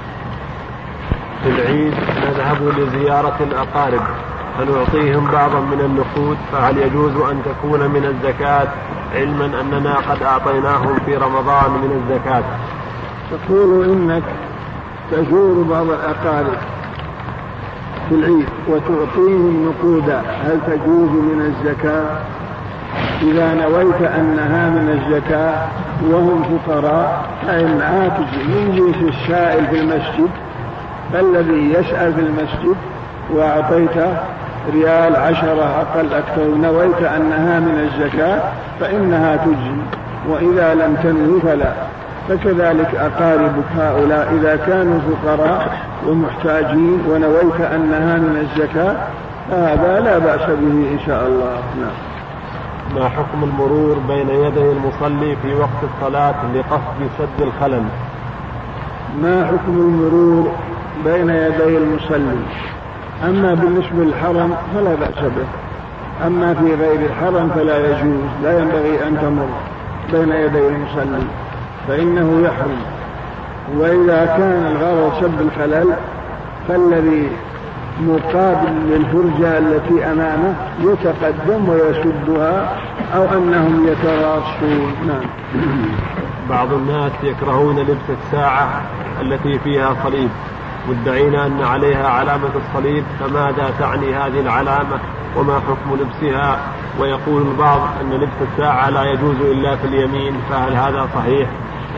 في العيد نذهب لزيارة الأقارب فنعطيهم بعضا من النقود، فهل يجوز أن تكون من الزكاة علما أننا قد أعطيناهم في رمضان من الزكاة؟ تقول إنك تزور بعض الأقارب في العيد وتعطيهم نقودا، هل تجوز من الزكاة؟ إذا نويت أنها من الزكاة وهم فقراء فإنها تجي من جنس السائل في المسجد، فالذي يسأل في المسجد وأعطيته ريال عشرة أقل أكثر نويت أنها من الزكاة فإنها تجي، وإذا لم تنوي فلا. فكذلك أقاربك هؤلاء إذا كانوا فقراء ومحتاجين ونويت أنها من الزكاة فهذا لا بأس به إن شاء الله. نعم. ما حكم المرور بين يدي المصلي في وقت الصلاة لقصد سد الخلل؟ ما حكم المرور بين يدي المصلي؟ أما بالنسبة للحرم فلا بأس به، أما في غير الحرم فلا يجوز، لا ينبغي أن تمر بين يدي المصلي فإنه يحرم. وإذا كان الغرض سد الخلل فالذي مقابل للفرجة التي أمامه يتقدم ويسدها أو أنهم يتراصون. نعم. بعض الناس يكرهون لبس الساعة التي فيها صليب مدعين أن عليها علامة الصليب، فماذا تعني هذه العلامة وما حكم لبسها؟ ويقول البعض أن لبس الساعة لا يجوز إلا في اليمين، فهل هذا صحيح؟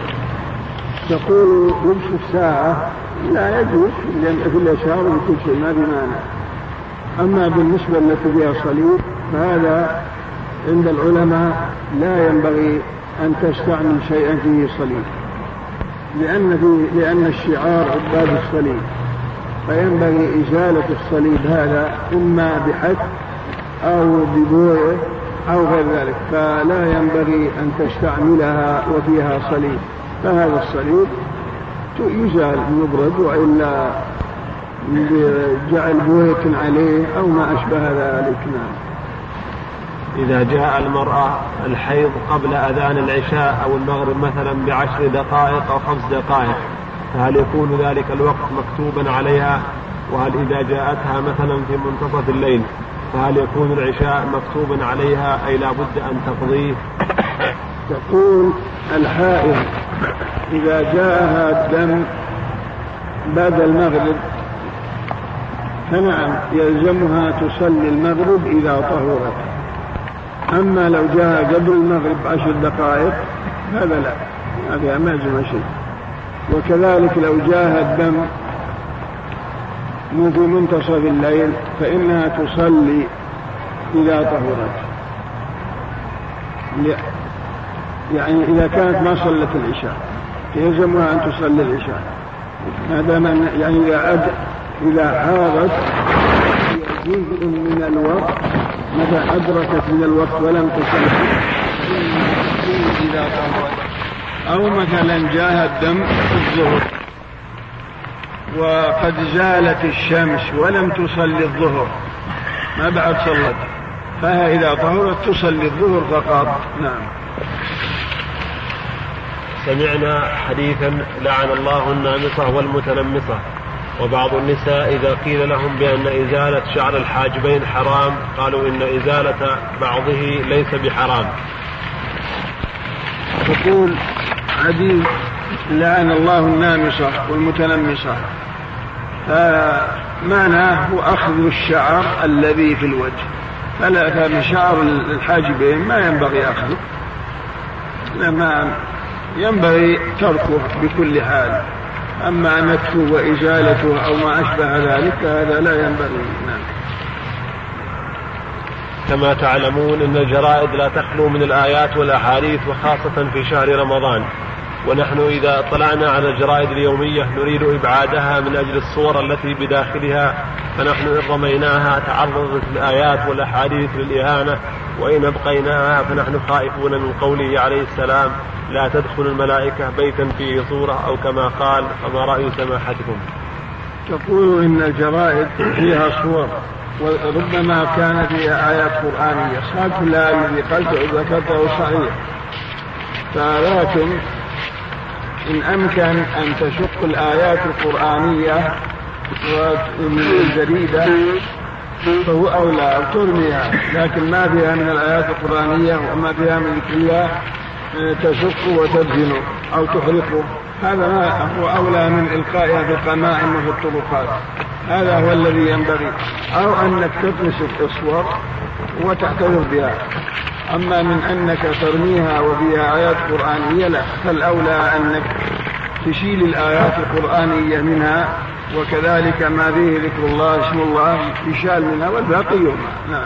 تقول لبس الساعة لا يجوز في اليسار وكل شيء ما بمانع. أما بالنسبة التي فيها صليب فهذا عند العلماء لا ينبغي أن تستعمل شيئا فيه صليب، لأن, فيه لأن الشعار عباد الصليب، فينبغي إزالة الصليب هذا إما بحث أو ببويه أو غير ذلك، فلا ينبغي أن تستعملها وفيها صليب. فهذا الصليب يزال يبرد، وإلا جعل بوية عليه أو ما أشبه ذلك. نعم. إذا جاء المرأة الحيض قبل أذان العشاء أو المغرب مثلا بعشر دقائق أو خمس دقائق، فهل يكون ذلك الوقت مكتوبا عليها؟ وهل إذا جاءتها مثلا في منتصف الليل فهل يكون العشاء مكتوبا عليها أي لا بد أن تقضيه؟ تقول الحائض إذا جاءها الدم بعد المغرب فنعم يلزمها تصلي المغرب إذا طهرت، أما لو جاء قبل المغرب عشر دقائق هذا لا، هذا ما يجمع شيء. وكذلك لو جاء الدم في منتصف الليل فإنها تصلي إذا طهرت، يعني إذا كانت ما صلت العشاء يلزمها أن تصلي العشاء، هذا من يعني إذا أد إذا حاضت جزء من الوقت متى أدركت من الوقت ولم تصلي إذا طهرت. أو مثلا جاء الدم في الظهر وقد زالت الشمس ولم تصلي الظهر، ما بعد صلت، فهي إذا طهرت تصلي الظهر فقط. نعم. سمعنا حديثا لعن الله النامصة والمتنمصة، وبعض النساء إذا قيل لهم بأن إزالة شعر الحاجبين حرام قالوا إن إزالة بعضه ليس بحرام. تقول حديث لعن الله النامصة والمتنمصة، فمعناه هو أخذ الشعر الذي في الوجه، فلا كان شعر الحاجبين ما ينبغي أخذه، لما ينبغي تركه بكل حال. أما نتفه وإزالته أو ما أشبه ذلك هذا لا ينبغي. نعم. كما تعلمون أن الجرائد لا تخلو من الآيات والأحاديث، وخاصة في شهر رمضان، ونحن إذا اطلعنا على الجرائد اليومية نريد إبعادها من أجل الصور التي بداخلها، فنحن إن رميناها تعرضت الآيات والأحاديث للإهانة، وإن أبقيناها فنحن خائفون من قوله عليه السلام لا تدخل الملائكة بيتا فيه صورة، أو كما قال فما رأي سماحتكم؟ تقول إن الجرائد فيها صور وربما كان فيها آيات قرآنية، صحيح لا الذي قلت ذكرته صحيح، فلكن إن أمكن أن تشق الآيات القرآنية من الجريدة فهو أولى أو ترميها، لكن ما فيها من الآيات القرآنية وما فيها من ذكر الله تشق وتدهن أو تحرقه، هذا هو أولى من إلقائها في القمائم وفي الطرقات، هذا هو الذي ينبغي. أو أنك تطمس الصور وتحتفظ بها، أما من أنك ترميها وفيها آيات قرآنية لا، فالأولى أنك تشيل الآيات القرآنية منها، وكذلك ما فيه ذكر الله اسم الله يشال منها والباقي يرمى. نعم.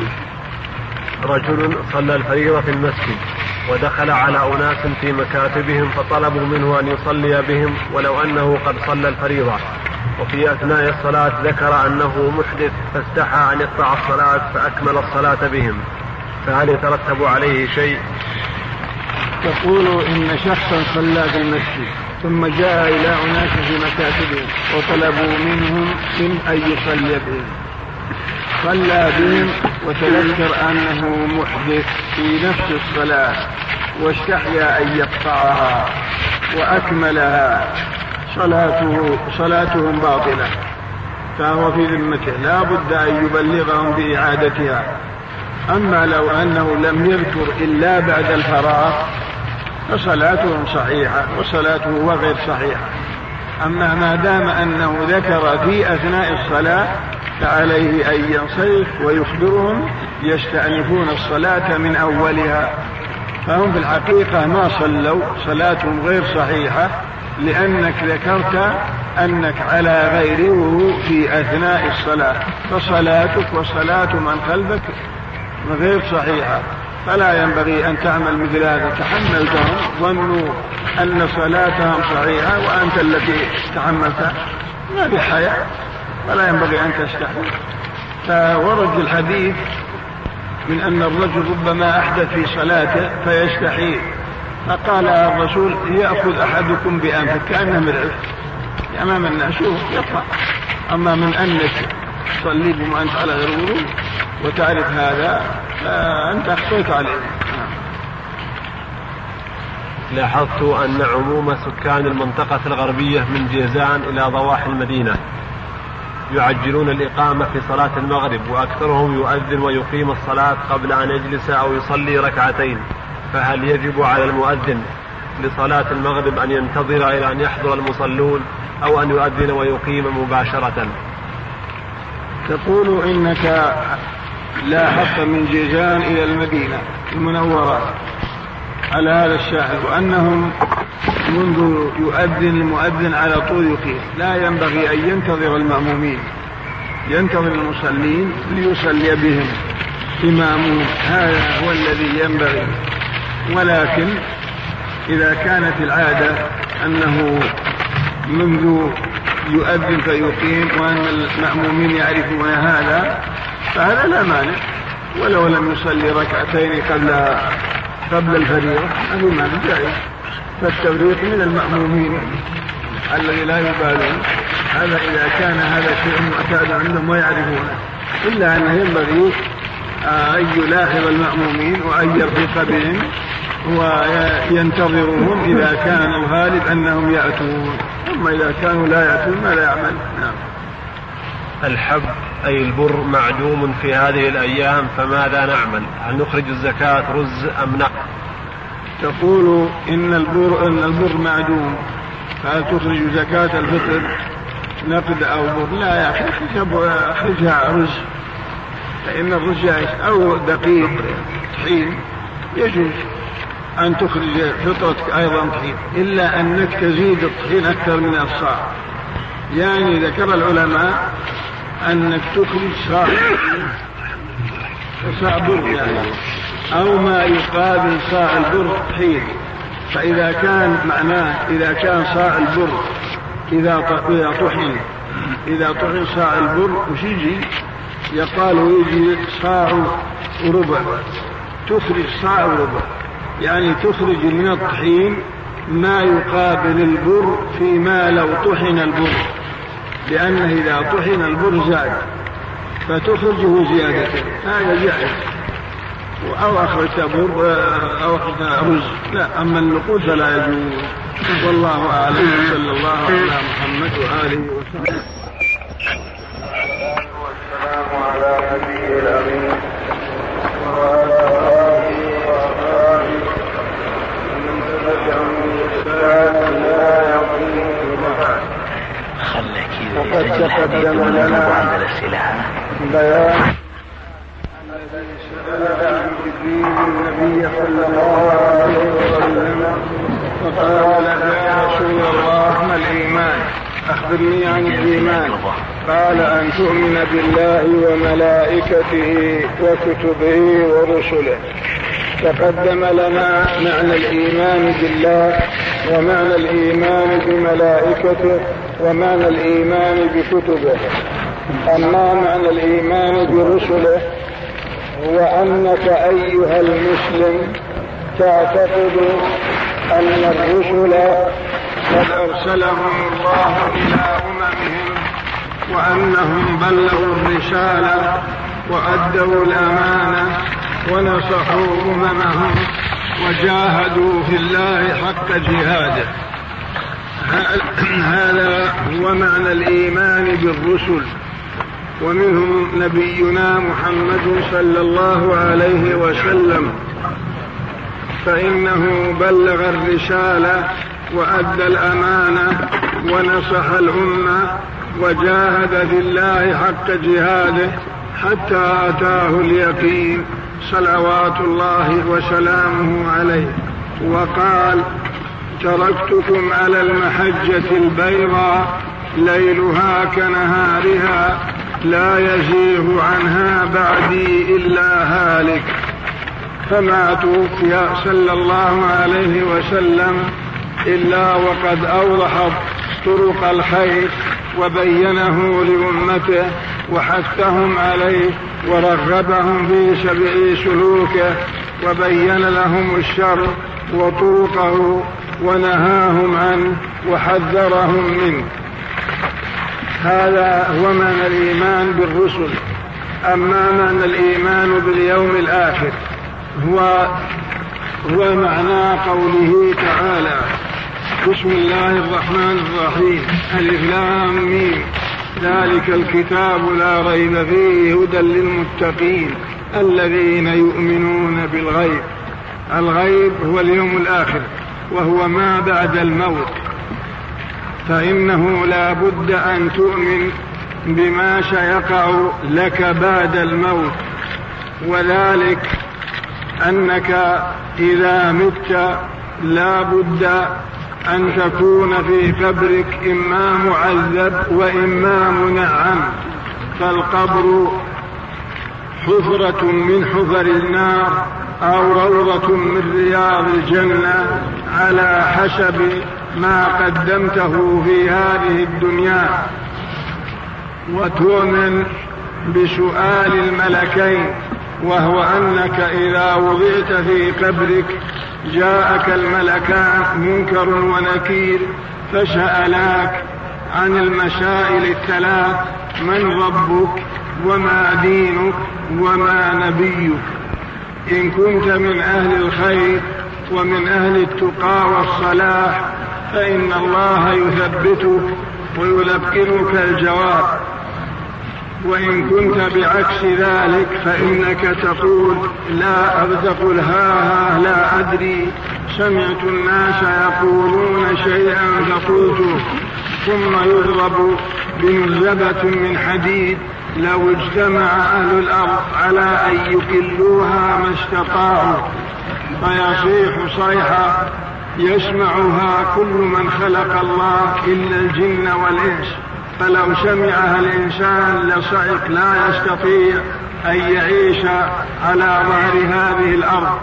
رجل صلى الفريضة في المسجد ودخل على أناس في مكاتبهم فطلبوا منه أن يصلي بهم ولو أنه قد صلى الفريضة، وفي أثناء الصلاة ذكر أنه محدث فاستحى أن يقطع الصلاة فأكمل الصلاة بهم، فهل يترتب عليه شيء؟ تقول إن شخصا صلى في المسجد ثم جاء إلى أناس في مكاتبهم وطلبوا منهم من أن يصلي بهم، صلى بهم وتذكر أنه محدث في نفس الصلاة واستحيا أن يقطعها وأكملها، صلاته صلاتهم باطلة، فهو في ذمته لا بد أن يبلغهم بإعادتها. أما لو أنه لم يذكر إلا بعد الفراغ فصلاتهم صحيحة وصلاته وغير صحيحة. أما ما دام أنه ذكر في أثناء الصلاة فعليه أن ينصرف ويخبرهم يستأنفون الصلاة من أولها، فهم في الحقيقة ما صلوا، صلاتهم غير صحيحة، لأنك ذكرت أنك على غيره في أثناء الصلاة، فصلاتك وصلاة من خلفك غير صحيحة، فلا ينبغي أن تعمل مثل هذا. تحملتهم ظنوا أن صلاتهم صحيحة وأنت التي تحملتها، ما بحياة، ولا ينبغي أن تستحي. فورد الحديث من أن الرجل ربما أحدث في صلاته فيستحي، فقال الرسول يأخذ أحدكم بأنفك كأنه مرعب أمام الناس يطلع. أما من أنك تصلي بما أنت على غير وضوء وتعرف هذا فأنت أخطيت عليه. لاحظت أن عموم سكان المنطقة الغربية من جيزان إلى ضواحي المدينة يعجلون الإقامة في صلاة المغرب، وأكثرهم يؤذن ويقيم الصلاة قبل أن يجلس أو يصلي ركعتين، فهل يجب على المؤذن لصلاة المغرب أن ينتظر إلى أن يحضر المصلون أو أن يؤذن ويقيم مباشرة؟ تقول إنك لا حق من جيزان إلى المدينة المنورة على هذا الشاهد، وأنهم منذ يؤذن المؤذن على طول يقيم، لا ينبغي أن ينتظر المأمومين، ينتظر المصلين ليصلي بهم إمامهم، هذا هو الذي ينبغي. ولكن إذا كانت العادة أنه منذ يؤذن فيقيم وأن المأمومين يعرفون هذا فهذا لا مانع، ولو لم يصلي ركعتين قبل قبل الفريضة الإمام جائز، فالتفريق من المأمومين الذي لا يبالون، هذا إذا كان هذا شيء معتاد عندهم ويعرفونه، إلا أنه ينبغي أن يلاحظ المأمومين وأن يرفق بهم وينتظرهم إذا كان الغالب أنهم يأتون، ثم إذا كانوا لا يأتون ما لا يعمل. نعم. الحب أي البر معدوم في هذه الأيام، فماذا نعمل؟ هل نخرج الزكاة رز أم نقد؟ تقول إن البر إن البر معدوم، فهل تخرج زكاة الفطر نقد أو بر؟ لا يا أخي، أخرجها رز، فإن الرز جائز، أو دقيق طحين يجوز أن تخرج فطرتك أيضا طحين، إلا أنك تزيد الطحين أكثر من الصاع. يعني ذكر العلماء أنك تخرج صاع صاع بر يعني، أو ما يقابل صاع البر طحين. فإذا كان معناه إذا كان صاع البر إذا طحن إذا طحن صاع البر وش يجي؟ يقال يجي صاع وربع، تخرج صاع وربع، يعني تخرج من الطحين ما يقابل البر فيما لو طحن البر، لأنه إذا طحن البر زاد فتخرجه زيادة، هذا جائز. أو أخرجت بر أو أخرجت رز، لا، أما النقود فلا يجوز. والله أعلم، صلى الله على محمد وآله وسلم. والسلام على نبيه الأمين وعلى آله وأصحابه ومن تبعهم بإحسان إلى يوم الدين. وقد تقدم لنا بيان الذي سأل به النبي صلى الله عليه وسلم فقال يا رسول الله ما الإيمان؟ أخبرني عن الإيمان. قال أن تؤمن بالله وملائكته وكتبه ورسله. تقدم لنا معنى الإيمان بالله ومعنى الإيمان بملائكته ومعنى الإيمان بكتبه. أما معنى الإيمان برسله هو أنك أيها المسلم تعتقد أن الرسل قد أرسلهم الله إلى أممهم وأنهم بلغوا الرسالة وأدوا الأمانة ونصحوا أممهم وجاهدوا في الله حق جهاده. هذا هو معنى الإيمان بالرسل، ومنهم نبينا محمد صلى الله عليه وسلم، فإنه بلغ الرسالة وأدى الأمانة ونصح الأمة وجاهد في الله حق جهاده حتى أتاه اليقين صلوات الله وسلامه عليه. وقال تركتكم على المحجة البيضاء ليلها كنهارها لا يزيغ عنها بعدي إلا هالك. فما توفي صلى الله عليه وسلم إلا وقد أوضح طرق الخير وبينه لأمته وحثهم عليه ورغبهم في سبيل سلوكه وبين لهم الشر وطرقه ونهاهم عنه وحذرهم منه. هذا هو معنى الإيمان بالرسل. أما معنى الإيمان باليوم الآخر هو هو معنى قوله تعالى بسم الله الرحمن الرحيم ألف لام ميم ذلك الكتاب لا ريب فيه هدى للمتقين الذين يؤمنون بالغيب. الغيب هو اليوم الآخر وهو ما بعد الموت، فإنه لا بد أن تؤمن بما سيقع لك بعد الموت وذلك أنك إذا مت لا بد أن تكون في قبرك إما معذب وإما منعم، فالقبر حفرة من حفر النار أو روضة من رياض الجنة على حسب ما قدمته في هذه الدنيا. وتؤمن بسؤال الملكين، وهو أنك إذا وضعت في قبرك جاءك الملكان منكر ونكير فسألاك عن المسائل الثلاث: من ربك وما دينك وما نبيك. إن كنت من أهل الخير ومن أهل التقى والصلاح فإن الله يثبتك ويلقنك الجواب، وإن كنت بعكس ذلك فإنك تقول لا أبتقل ها لا أدري، سمعت الناس يقولون شيئا فقلته، ثم يضرب بمزبة من حديد لو اجتمع أهل الأرض على أن يقلوها ما استطاعوا، فيصيح صيحة يسمعها كل من خلق الله إلا الجن والإنس، فلو سمعها الإنسان لصعق لا يستطيع أن يعيش على ظهر هذه الأرض.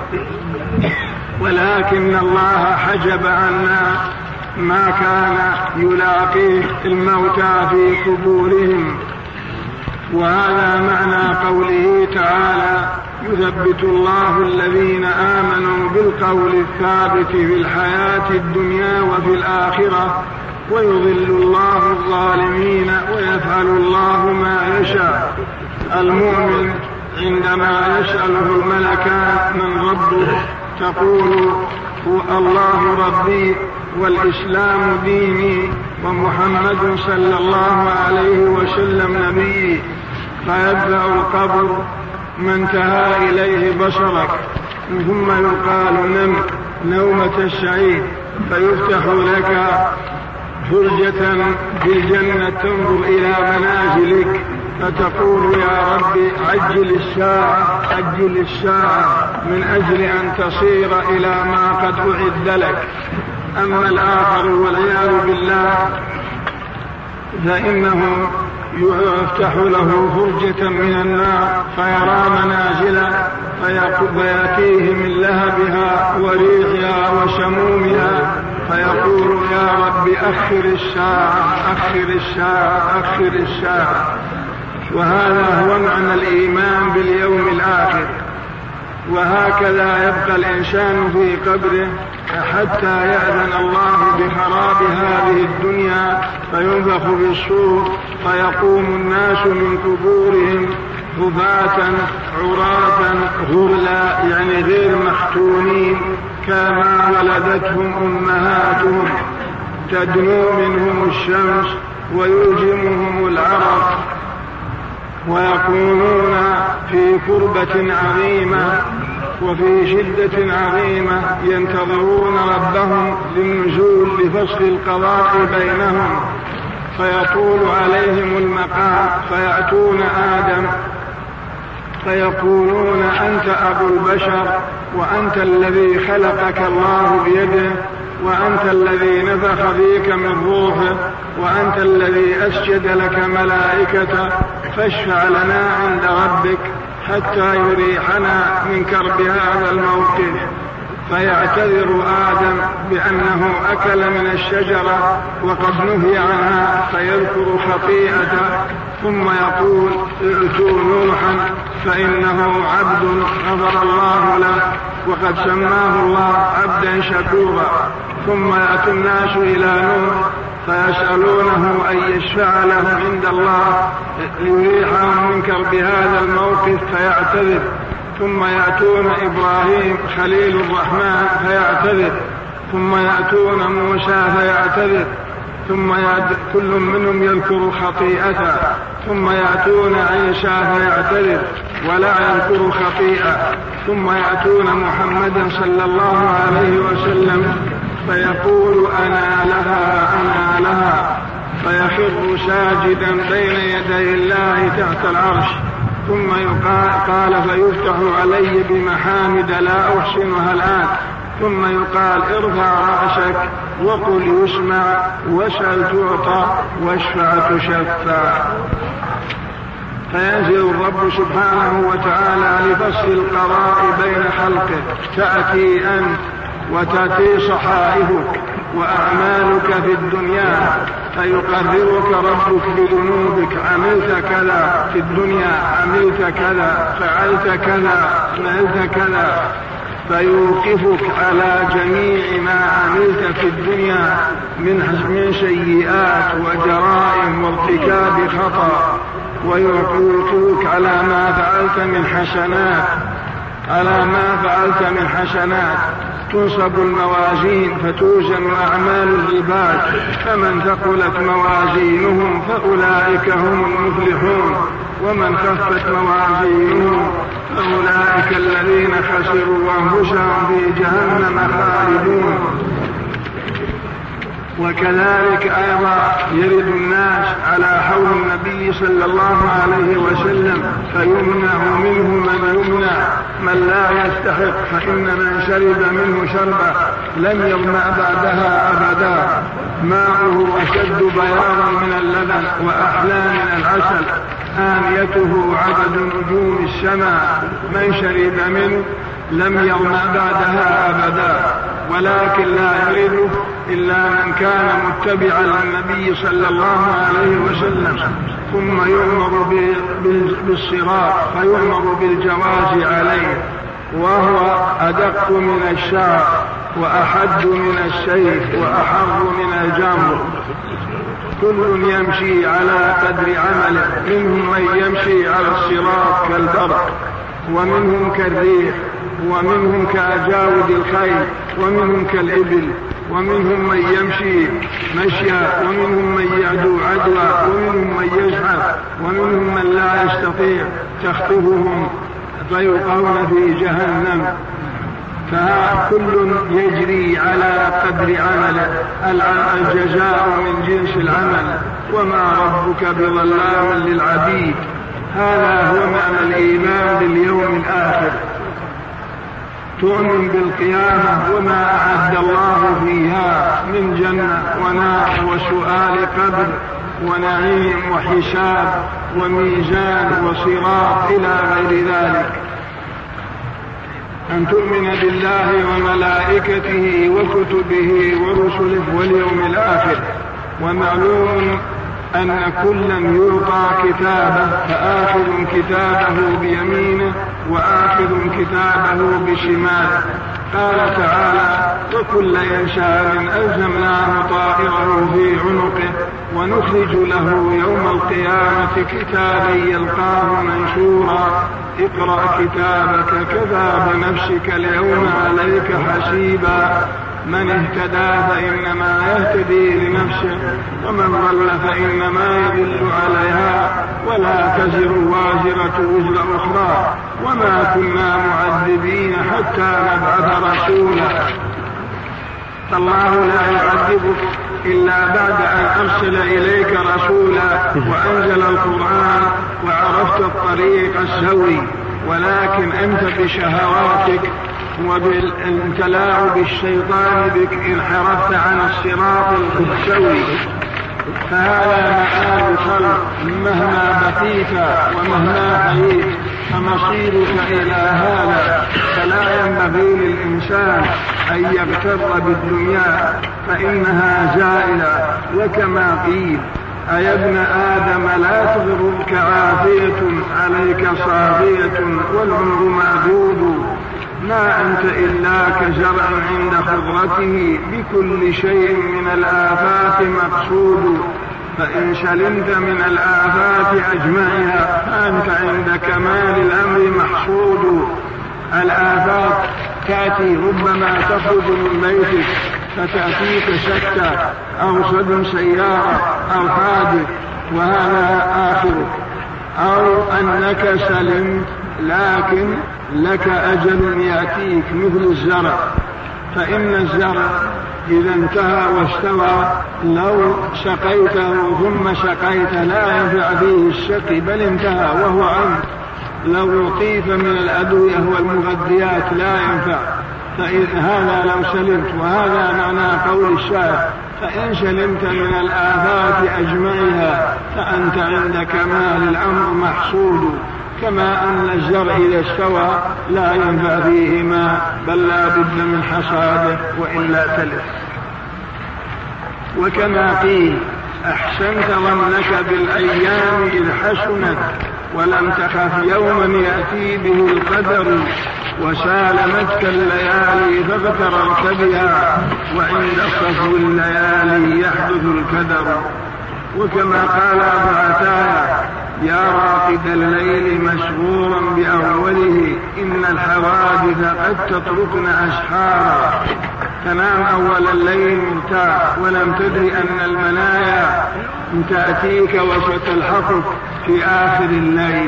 ولكن الله حجب عنا ما كان يلاقيه الموتى في قبورهم. وهذا معنى قوله تعالى: يثبت الله الذين آمنوا بالقول الثابت في الحياة الدنيا وفي الآخرة ويضل الله الظالمين ويفعل الله ما يشاء. المؤمن عندما يسأله الملكان من ربه تقول: الله ربي والإسلام ديني ومحمد صلى الله عليه وسلم نبيي. فيبدأ القبر ما انتهى إليه بصرك، ثم يقال: نم نومة السعيد، فيفتح لك فرجة في الجنة تنظر إلى منازلك فتقول: يا ربي عجل الساعة عجل الساعة من أجل أن تصير إلى ما قد أعد لك. أما الآخر والعياذ بالله فإنه يفتح له فرجة من النار فيرى منازله فيأتيه من لهبها وريحها وسمومها فيقول: يا رب أخر الساعة أخر الساعة أخر الساعة. وهذا هو معنى الإيمان باليوم الآخر. وهكذا يبقى الإنسان في قبره حتى يأذن الله بخراب هذه الدنيا فينفخ بالصور فيقوم الناس من قبورهم حفاة عراة غرلا، يعني غير مختونين كما ولدتهم أمهاتهم، تدنو منهم الشمس ويلجمهم العرق، ويكونون في كربة عظيمة وفي شدة عظيمة ينتظرون ربهم للنزول لفصل القضاء بينهم، فيطول عليهم المقام فيأتون آدم فيقولون: أنت أبو البشر، وأنت الذي خلقك الله بيده، وأنت الذي نفخ فيك من روحه، وأنت الذي أسجد لك ملائكته، فاشفع لنا عند ربك حتى يريحنا من كرب هذا الموقف. فيعتذر آدم بأنه أكل من الشجرة وقد نهي عنها فيذكر خطيئته، ثم يقول: ائتوا نوحا فإنه عبد غفر الله له وقد سماه الله عبدا شكورا. ثم يأتي الناس إلى نوح فيسألونه أن يشفع له عند الله ليريحهم من كرب هذا الموقف فيعتذر. ثم يأتون إبراهيم خليل الرحمن فيعتذر، ثم يأتون موسى فيعتذر، ثم كل منهم يذكر خطيئته، ثم يأتون عيسى فيعتذر ولا يذكر خطيئة، ثم يأتون محمدا صلى الله عليه وسلم فيقول: أنا لها أنا لها، فيخر ساجدا بين يدي الله تحت العرش ثم يقال قال فيفتح علي بمحامد لا أحسنها الآن، ثم يقال ارفع رأسك وقل يسمع واسأل تعطى واشفع تشفع. فينزل الرب سبحانه وتعالى لفصل القضاء بين خلقه، تأتي أنت وتأتي صحائفك وأعمالك في الدنيا، فيقررك ربك بذنوبك، عملت كذا في الدنيا، عملت كذا، فعلت كذا، فعلت كذا، فيوقفك على جميع ما عملت في الدنيا من سيئات وجرائم وارتكاب خطأ، ويوقفك على ما فعلت من حسنات، على ما فعلت من حسنات. تنصب الموازين فتوزن أعمال العباد، فمن ثقلت موازينهم فأولئك هم المفلحون، ومن خفت موازينهم فأولئك الذين خسروا أنفسهم في جهنم خالدون. وكذلك أيضا يرد الناس على حول النبي صلى الله عليه وسلم فيمنع منه من يمنع، من لا يستحق، فإن من شرب منه شربة لم يظمأ بعدها أبدا، ماؤه أشد بياضا من اللبن وأحلى من العسل، آنيته عدد نجوم السماء، من شرب منه لم يظمأ بعدها أبدا. ولكن لا يرد إلا من كان متبعا للنبي صلى الله عليه وسلم، ثم يؤمر بالصراط فيؤمر بالجواز عليه، وهو أدق من الشعر وأحد من السيف وأحر من الجمر. كل يمشي على قدر عمله، منهم من يمشي على الصراط كالبرق، ومنهم كالريح، ومنهم كأجاود الخيل، ومنهم كالإبل، ومنهم من يمشي مشيا، ومنهم من يعدو عدوى، ومنهم من يزحف، ومنهم من لا يستطيع تخطفهم فيلقون في جهنم. فكل يجري على قدر عمله، الجزاء من جنس العمل، وما ربك بظلام للعبيد. هذا هو معنى الإيمان باليوم الآخر. تؤمن بالقيامة وما أعد الله فيها من جنة ونار وسؤال قبر ونعيم وحساب وميزان وصراط إلى غير ذلك. أن تؤمن بالله وملائكته وكتبه ورسله واليوم الآخر. ومعلوم أن كلا يعطى كتابه، فآخذ كتابه بيمينه وآخذ كتابه بشماله. قال تعالى: وكل إنسان ألزمناه طائره في عنقه ونخرج له يوم القيامة كتابا يلقاه منشورا اقرأ كتابك كفى بنفسك اليوم عليك حسيبا. من اهتدى فإنما يهتدي لنفسه، ومن ضل فإنما يضل عليها، ولا تزر وازرة وزر أخرى، وما كنا معذبين حتى نبعث رسولا. فالله لا يعذبك إلا بعد أن أرسل إليك رسولا وأنزل القرآن وعرفت الطريق السوي، ولكن أنت بشهواتك وبالتلاعب بالشيطان بك انحرفت عن الصراط السوي. فهذا مآل الخلق مهما بقيت ومهما حييت، فمصيرك إلى هذا. فلا ينبغي للإنسان أن يغتر بالدنيا فإنها زائلة. وكما قيل: أي ابن آدم لا تغرك عافية عليك صافية والعمر معدود. ما أنت إلا كزرع عند خضرته، بكل شيء من الآفات مقصود. فإن سلمت من الآفات أجمعها فأنت عند كمال الأمر محصود. الآفات تأتي، ربما تخرج من بيتك فتأتيك سكتة أو صدم سيارة أو حادث وهذا آخرك، أو أنك سلمت لكن لك أجل يأتيك مثل الزرع. فإن الزرع إذا انتهى واستوى لو سقيته ثم سقيت لا ينفع فيه السقي، بل انتهى وهو عنك. لو أطيف من الأدوية والمغذيات لا ينفع، فإن هذا لو سلمت، وهذا معنى قول الشاعر: فإن سلمت من الآفات أجمعها فأنت عند كمال الأمر محصود. كما أن الزرع إذا استوى لا ينفع فيه ماء، بل لا بد من حصاده وإلا تلف. وكما قيل: أحسنت ظنك بالأيام إذ حسنت، ولم تخف يوما يأتي به القدر، وسالمتك الليالي فاغتررت بها، وعند صفو الليالي يحدث الكدر. وكما قال أبو عتاية: يا راقد الليل مشغورا بأوله، إن الحوادث قد تتركن أسحارا. تنام أول الليل مرتاح ولم تدري أن المنايا تأتيك وستلحقك في آخر الليل.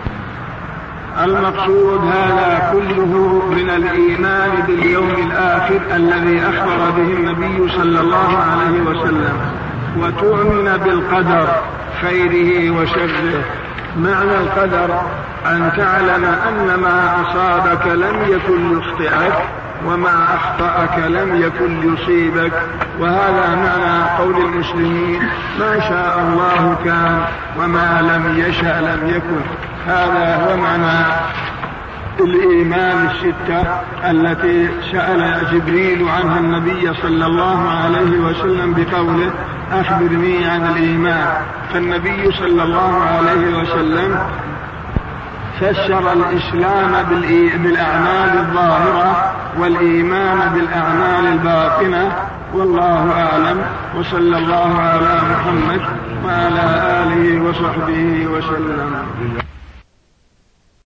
المقصود هذا كله من الإيمان باليوم الآخر الذي أخبر به النبي صلى الله عليه وسلم، وتؤمن بالقدر خيره وشره. معنى القدر أن تعلم أن ما أصابك لم يكن يخطئك، وما أخطأك لم يكن يصيبك. وهذا معنى قول المسلمين: ما شاء الله كان، وما لم يشأ لم يكن. هذا هو معنى الإيمان الستة التي سأل جبريل عنها النبي صلى الله عليه وسلم بقوله: أخبرني عن الإيمان. فالنبي صلى الله عليه وسلم فسر الإسلام بالأعمال الظاهرة، والإيمان بالأعمال الباطنة. والله أعلم، وصلى الله على محمد وعلى آله وصحبه وسلم.